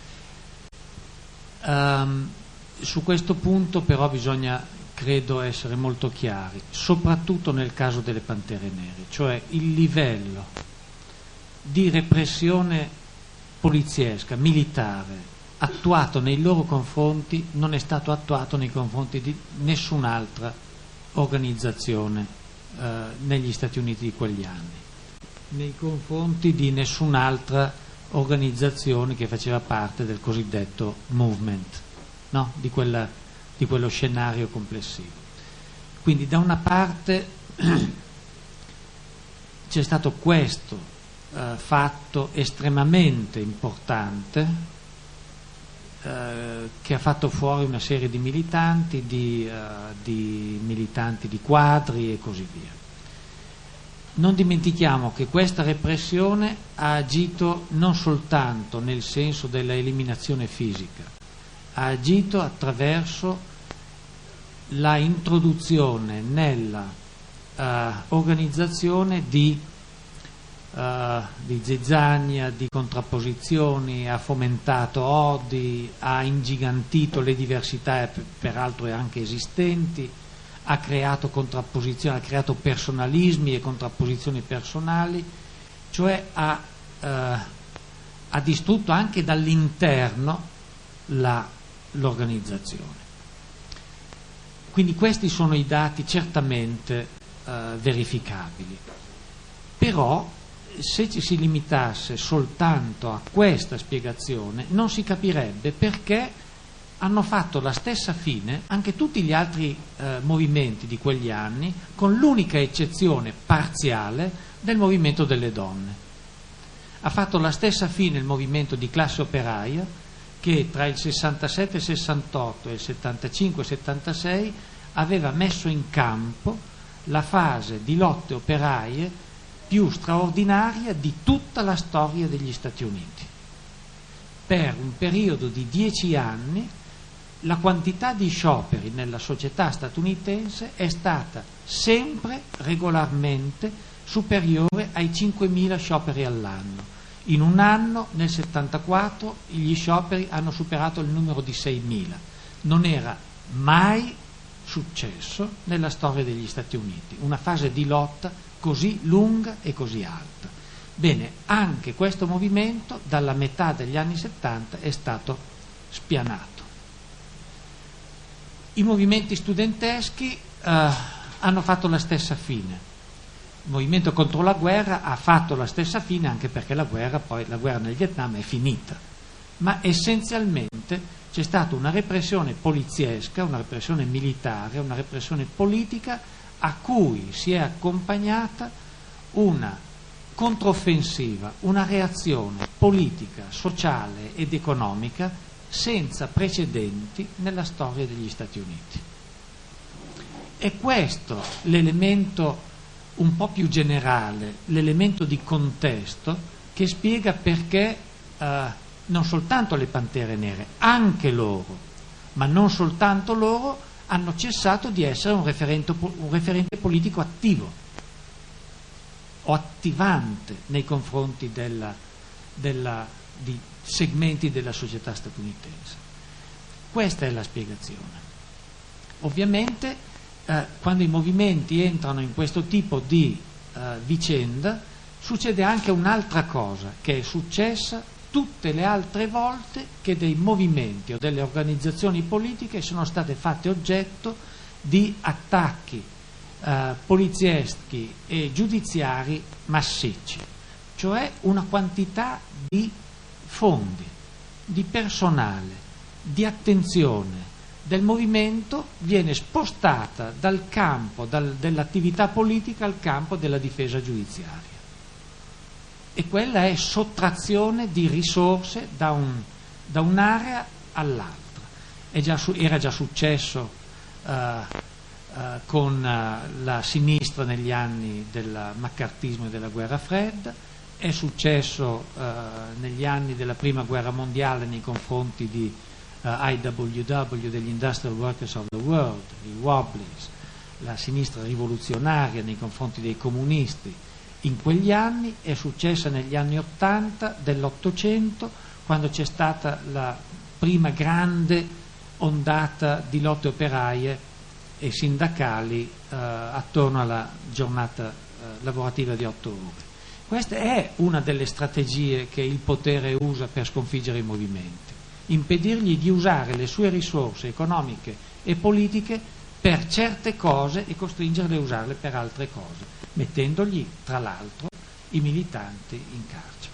Um, su questo punto però bisogna, credo, essere molto chiari, soprattutto nel caso delle pantere nere, cioè il livello di repressione poliziesca, militare, attuato nei loro confronti non è stato attuato nei confronti di nessun'altra organizzazione eh, negli Stati Uniti di quegli anni, nei confronti di nessun'altra organizzazione che faceva parte del cosiddetto movement, no? di, quella, di quello scenario complessivo. Quindi da una parte c'è stato questo eh, fatto estremamente importante eh, che ha fatto fuori una serie di militanti, di, eh, di militanti di quadri e così via. Non dimentichiamo che questa repressione ha agito non soltanto nel senso della eliminazione fisica, ha agito attraverso la introduzione nella Uh, organizzazione di, uh, di zizzania, di contrapposizioni, ha fomentato odi, ha ingigantito le diversità peraltro anche esistenti, ha creato contrapposizioni, ha creato personalismi e contrapposizioni personali, cioè ha, uh, ha distrutto anche dall'interno la, l'organizzazione. Quindi questi sono i dati certamente Uh, verificabili. Però se ci si limitasse soltanto a questa spiegazione non si capirebbe perché hanno fatto la stessa fine anche tutti gli altri uh, movimenti di quegli anni, con l'unica eccezione parziale del movimento delle donne. Ha fatto la stessa fine il movimento di classe operaia, che tra il sessantasette sessantotto e il settantacinque settantasei aveva messo in campo la fase di lotte operaie più straordinaria di tutta la storia degli Stati Uniti. Per un periodo di dieci anni la quantità di scioperi nella società statunitense è stata sempre regolarmente superiore ai cinquemila scioperi all'anno. In un anno, nel settantaquattro, gli scioperi hanno superato il numero di seimila. Non era mai successo nella storia degli Stati Uniti, una fase di lotta così lunga e così alta. Bene, anche questo movimento dalla metà degli anni settanta è stato spianato. I movimenti studenteschi eh, hanno fatto la stessa fine. Il movimento contro la guerra ha fatto la stessa fine, anche perché la guerra, poi la guerra nel Vietnam è finita, ma essenzialmente c'è stata una repressione poliziesca, una repressione militare, una repressione politica a cui si è accompagnata una controffensiva, una reazione politica, sociale ed economica senza precedenti nella storia degli Stati Uniti. È questo l'elemento un po' più generale, l'elemento di contesto che spiega perché eh, non soltanto le Pantere Nere, anche loro, ma non soltanto loro, hanno cessato di essere un referente, un referente politico attivo o attivante nei confronti della, della, di segmenti della società statunitense. Questa è la spiegazione. Ovviamente eh, quando i movimenti entrano in questo tipo di eh, vicenda succede anche un'altra cosa che è successa tutte le altre volte che dei movimenti o delle organizzazioni politiche sono state fatte oggetto di attacchi eh, polizieschi e giudiziari massicci, cioè una quantità di fondi, di personale, di attenzione del movimento viene spostata dal campo dal, dell'attività politica al campo della difesa giudiziaria. E quella è sottrazione di risorse da, un, da un'area all'altra. È già su, era già successo uh, uh, con uh, la sinistra negli anni del maccartismo e della guerra fredda, è successo uh, negli anni della prima guerra mondiale nei confronti di uh, I W W, degli Industrial Workers of the World, i Wobblies, la sinistra rivoluzionaria nei confronti dei comunisti. In quegli anni è successa negli anni Ottanta dell'Ottocento, quando c'è stata la prima grande ondata di lotte operaie e sindacali eh, attorno alla giornata eh, lavorativa di otto ore. Questa è una delle strategie che il potere usa per sconfiggere i movimenti. impedirgli di usare le sue risorse economiche e politiche per certe cose e costringerle a usarle per altre cose, mettendogli tra l'altro i militanti in carcere.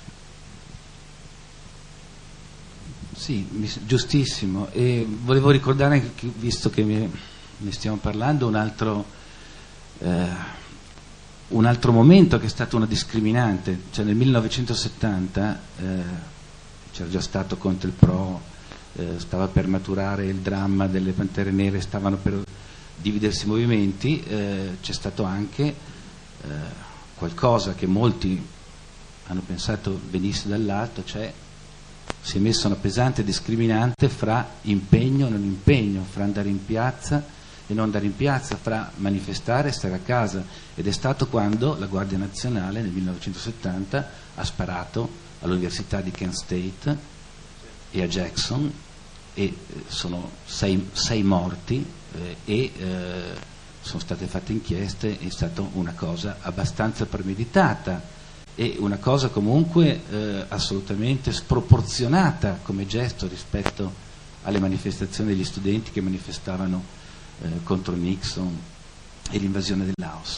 Sì, giustissimo. E volevo ricordare, che, visto che ne stiamo parlando, un altro, eh, un altro momento che è stato una discriminante, cioè nel millenovecentosettanta eh, c'era già stato Conte il Pro, eh, stava per maturare il dramma delle Pantere Nere, stavano per dividersi i movimenti, eh, c'è stato anche eh, qualcosa che molti hanno pensato venisse dall'alto, cioè si è messa una pesante discriminante fra impegno e non impegno, fra andare in piazza e non andare in piazza, fra manifestare e stare a casa, ed è stato quando la Guardia Nazionale nel millenovecentosettanta ha sparato all'Università di Kent State e a Jackson, e sono sei, sei morti eh, e eh, sono state fatte inchieste, è stata una cosa abbastanza premeditata e una cosa comunque eh, assolutamente sproporzionata come gesto rispetto alle manifestazioni degli studenti che manifestavano eh, contro Nixon e l'invasione del Laos.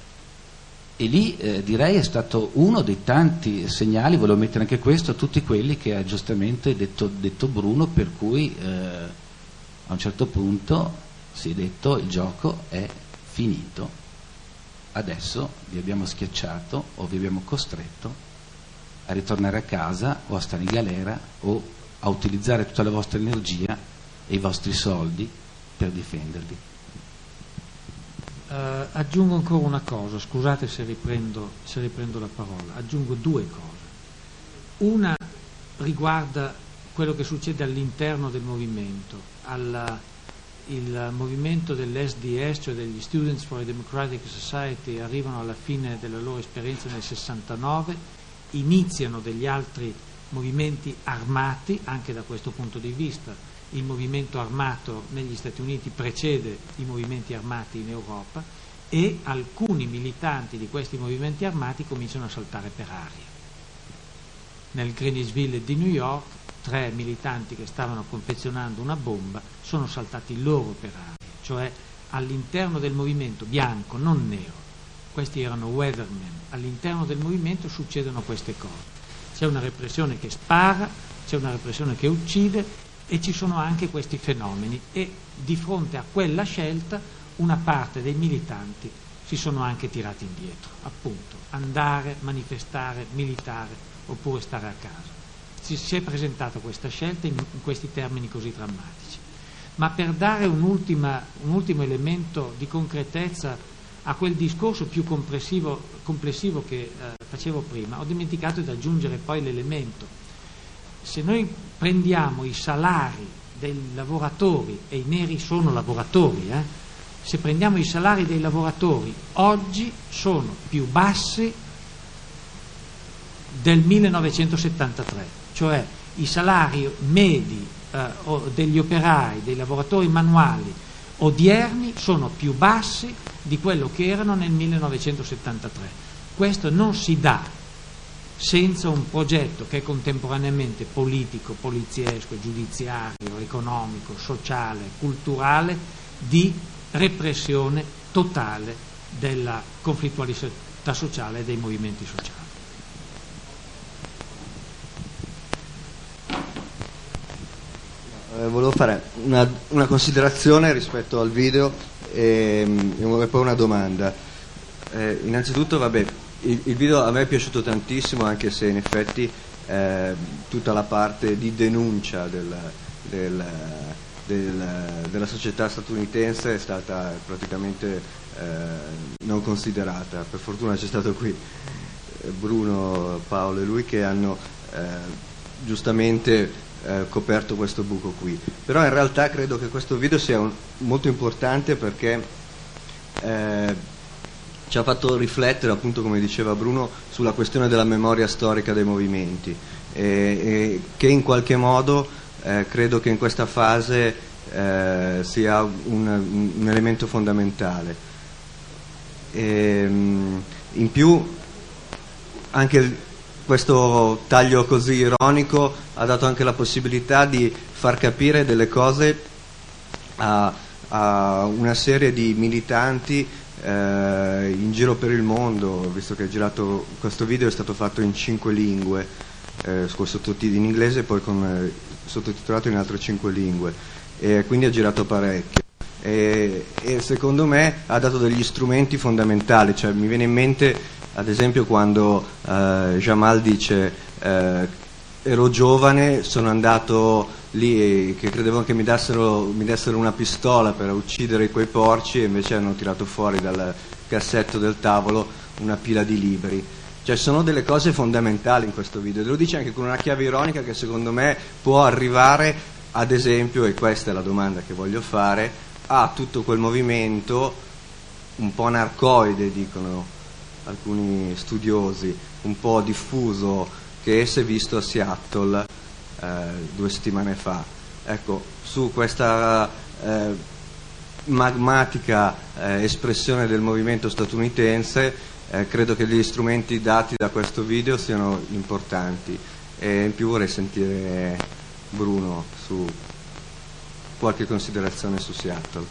E lì eh, direi è stato uno dei tanti segnali, volevo mettere anche questo, a tutti quelli che ha giustamente detto, detto Bruno, per cui eh, a un certo punto si è detto il gioco è finito. Adesso vi abbiamo schiacciato o vi abbiamo costretto a ritornare a casa o a stare in galera o a utilizzare tutta la vostra energia e i vostri soldi per difendervi. Uh, aggiungo ancora una cosa, scusate se riprendo, se riprendo la parola, aggiungo due cose. Una riguarda quello che succede all'interno del movimento, alla il movimento dell'S D S, cioè degli Students for a Democratic Society, arrivano alla fine della loro esperienza nel sessantanove, iniziano degli altri movimenti armati, anche da questo punto di vista il movimento armato negli Stati Uniti precede i movimenti armati in Europa, e alcuni militanti di questi movimenti armati cominciano a saltare per aria. Nel Greenwich Village di New York tre militanti che stavano confezionando una bomba sono saltati loro per aria, cioè all'interno del movimento bianco, non nero, questi erano weathermen, all'interno del movimento succedono queste cose, c'è una repressione che spara, c'è una repressione che uccide e ci sono anche questi fenomeni, e di fronte a quella scelta una parte dei militanti si sono anche tirati indietro, appunto, andare, manifestare, militare oppure stare a casa. Si è presentata questa scelta in, in questi termini così drammatici. Ma per dare un'ultima, un ultimo elemento di concretezza a quel discorso più complessivo, complessivo che eh, facevo prima, ho dimenticato di aggiungere poi l'elemento. Se noi prendiamo i salari dei lavoratori, e i neri sono lavoratori, eh, se prendiamo i salari dei lavoratori oggi sono più bassi del millenovecentosettantatré. Cioè i salari medi eh, degli operai, dei lavoratori manuali odierni sono più bassi di quello che erano nel millenovecentosettantatré. Questo non si dà senza un progetto che è contemporaneamente politico, poliziesco, giudiziario, economico, sociale, culturale, di repressione totale della conflittualità sociale e dei movimenti sociali. Eh, volevo fare una, una considerazione rispetto al video e, e poi una domanda. Eh, innanzitutto, vabbè, il, il video a me è piaciuto tantissimo, anche se in effetti eh, tutta la parte di denuncia del, del, del, della società statunitense è stata praticamente eh, non considerata. Per fortuna c'è stato qui Bruno, Paolo e lui che hanno eh, giustamente Eh, coperto questo buco qui. Però in realtà credo che questo video sia un, molto importante perché eh, ci ha fatto riflettere, appunto come diceva Bruno, sulla questione della memoria storica dei movimenti e, e che in qualche modo eh, credo che in questa fase eh, sia un, un elemento fondamentale. E, in più anche il, questo taglio così ironico ha dato anche la possibilità di far capire delle cose a, a una serie di militanti eh, in giro per il mondo, visto che è girato, questo video è stato fatto in cinque lingue, eh, con sottotitoli in inglese e poi con, eh, sottotitolato in altre cinque lingue, e quindi ha girato parecchio. E, e secondo me ha dato degli strumenti fondamentali, cioè mi viene in mente ad esempio quando eh, Jamal dice eh, ero giovane, sono andato lì che credevo che mi dessero, mi dessero una pistola per uccidere quei porci, e invece hanno tirato fuori dal cassetto del tavolo una pila di libri. Cioè sono delle cose fondamentali in questo video, e lo dice anche con una chiave ironica che secondo me può arrivare ad esempio, e questa è la domanda che voglio fare, a tutto quel movimento un po' narcoide, dicono alcuni studiosi, un po' diffuso, che si è visto a Seattle eh, due settimane fa. Ecco, su questa eh, magmatica eh, espressione del movimento statunitense eh, credo che gli strumenti dati da questo video siano importanti, e in più vorrei sentire Bruno su qualche considerazione su Seattle.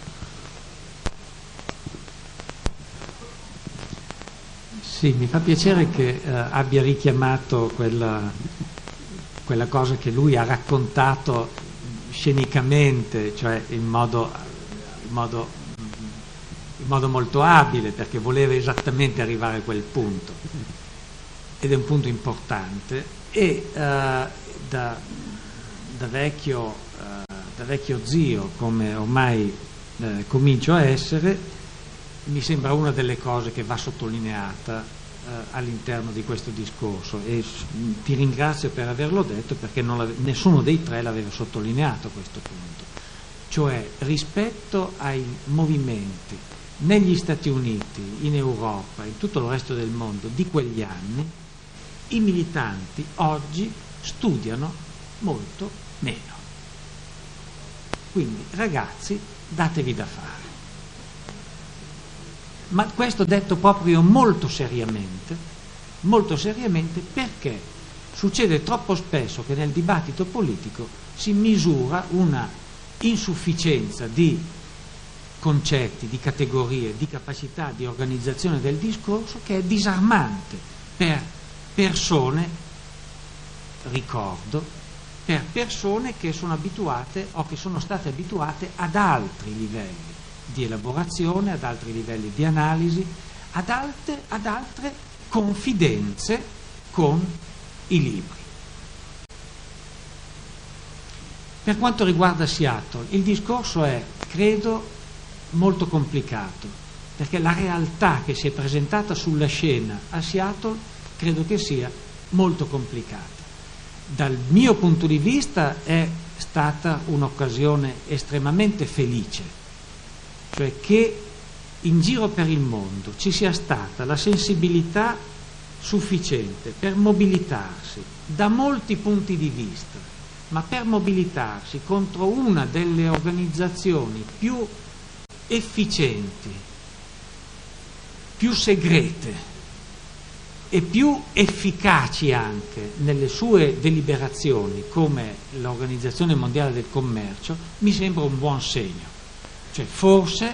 Sì, mi fa piacere che eh, abbia richiamato quella, quella cosa che lui ha raccontato scenicamente, cioè in modo, in modo, in modo molto abile, perché voleva esattamente arrivare a quel punto, ed è un punto importante. E eh, da, da vecchio da vecchio zio, come ormai eh, comincio a essere, mi sembra una delle cose che va sottolineata eh, all'interno di questo discorso, e ti ringrazio per averlo detto, perché non nessuno dei tre l'aveva sottolineato questo punto, cioè rispetto ai movimenti negli Stati Uniti, in Europa, in tutto il resto del mondo di quegli anni, i militanti oggi studiano molto meno. Quindi ragazzi, datevi da fare. Ma questo detto proprio molto seriamente, molto seriamente, perché succede troppo spesso che nel dibattito politico si misura una insufficienza di concetti, di categorie, di capacità di organizzazione del discorso, che è disarmante per persone, ricordo, per persone che sono abituate o che sono state abituate ad altri livelli di elaborazione, ad altri livelli di analisi, ad altre, ad altre confidenze con i libri. Per quanto riguarda Seattle, il discorso è, credo, molto complicato, perché la realtà che si è presentata sulla scena a Seattle credo che sia molto complicata. Dal mio punto di vista è stata un'occasione estremamente felice, cioè che in giro per il mondo ci sia stata la sensibilità sufficiente per mobilitarsi da molti punti di vista, ma per mobilitarsi contro una delle organizzazioni più efficienti, più segrete e più efficaci anche nelle sue deliberazioni, come l'Organizzazione Mondiale del Commercio, mi sembra un buon segno. Cioè forse,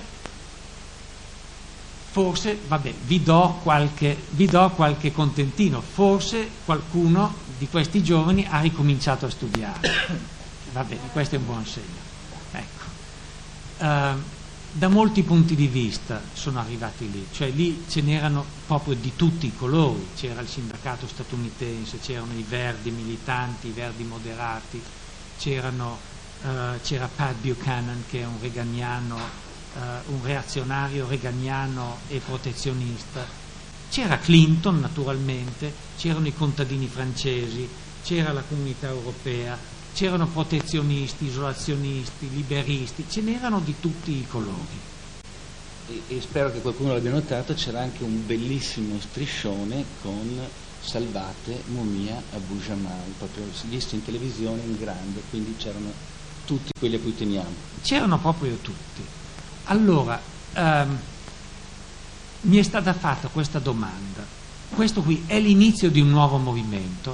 forse, vabbè, vi do qualche, vi do qualche contentino, forse qualcuno di questi giovani ha ricominciato a studiare. Va bene, questo è un buon segno. Ecco. Uh, Da molti punti di vista sono arrivati lì, cioè lì ce n'erano proprio di tutti i colori, c'era il sindacato statunitense, c'erano i verdi militanti, i verdi moderati, c'erano, uh, c'era Pat Buchanan, che è un reganiano, uh, un reazionario reganiano e protezionista, c'era Clinton naturalmente, c'erano i contadini francesi, c'era la comunità europea, c'erano protezionisti, isolazionisti, liberisti, ce n'erano di tutti i colori. E, e spero che qualcuno l'abbia notato, c'era anche un bellissimo striscione con Salvate Mumia Abu Jamal, proprio visto in televisione in grande, quindi c'erano tutti quelli a cui teniamo. C'erano proprio tutti. Allora, ehm, mi è stata fatta questa domanda, questo qui è l'inizio di un nuovo movimento?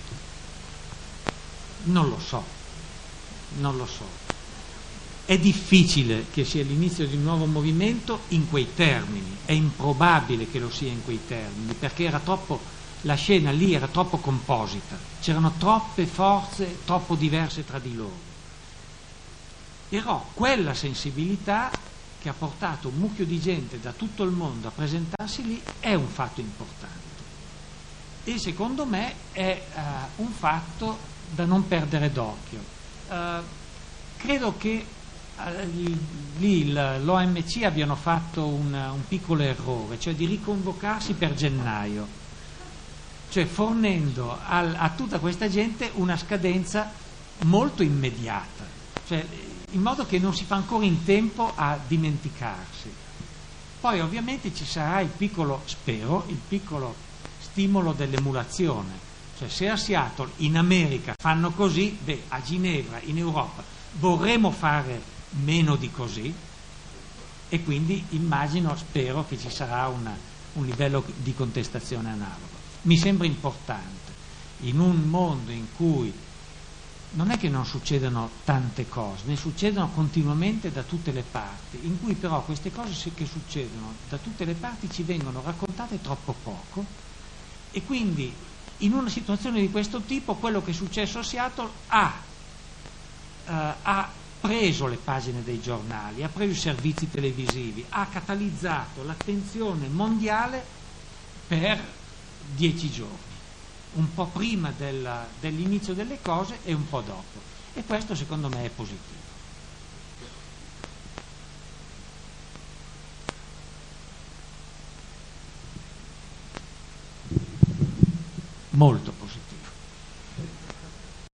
Non lo so, non lo so. È difficile che sia l'inizio di un nuovo movimento in quei termini, è improbabile che lo sia in quei termini, perché era troppo, la scena lì era troppo composita, c'erano troppe forze troppo diverse tra di loro. Però quella sensibilità che ha portato un mucchio di gente da tutto il mondo a presentarsi lì è un fatto importante e secondo me è uh, un fatto da non perdere d'occhio. Uh, credo che lì l'O M C abbiano fatto un, un piccolo errore, cioè di riconvocarsi per gennaio, cioè fornendo al, a tutta questa gente una scadenza molto immediata, cioè in modo che non si fa ancora in tempo a dimenticarsi. Poi ovviamente ci sarà il piccolo, spero, il piccolo stimolo dell'emulazione, cioè se a Seattle in America fanno così, beh, a Ginevra in Europa vorremmo fare meno di così, e quindi immagino, spero che ci sarà una, un livello di contestazione analogo. Mi sembra importante in un mondo in cui non è che non succedano tante cose, ne succedono continuamente da tutte le parti, in cui però queste cose che succedono da tutte le parti ci vengono raccontate troppo poco, e quindi in una situazione di questo tipo quello che è successo a Seattle ha, uh, ha preso le pagine dei giornali, ha preso i servizi televisivi, ha catalizzato l'attenzione mondiale per dieci giorni, un po' prima della, dell'inizio delle cose e un po' dopo, e questo secondo me è positivo. Molto positivo.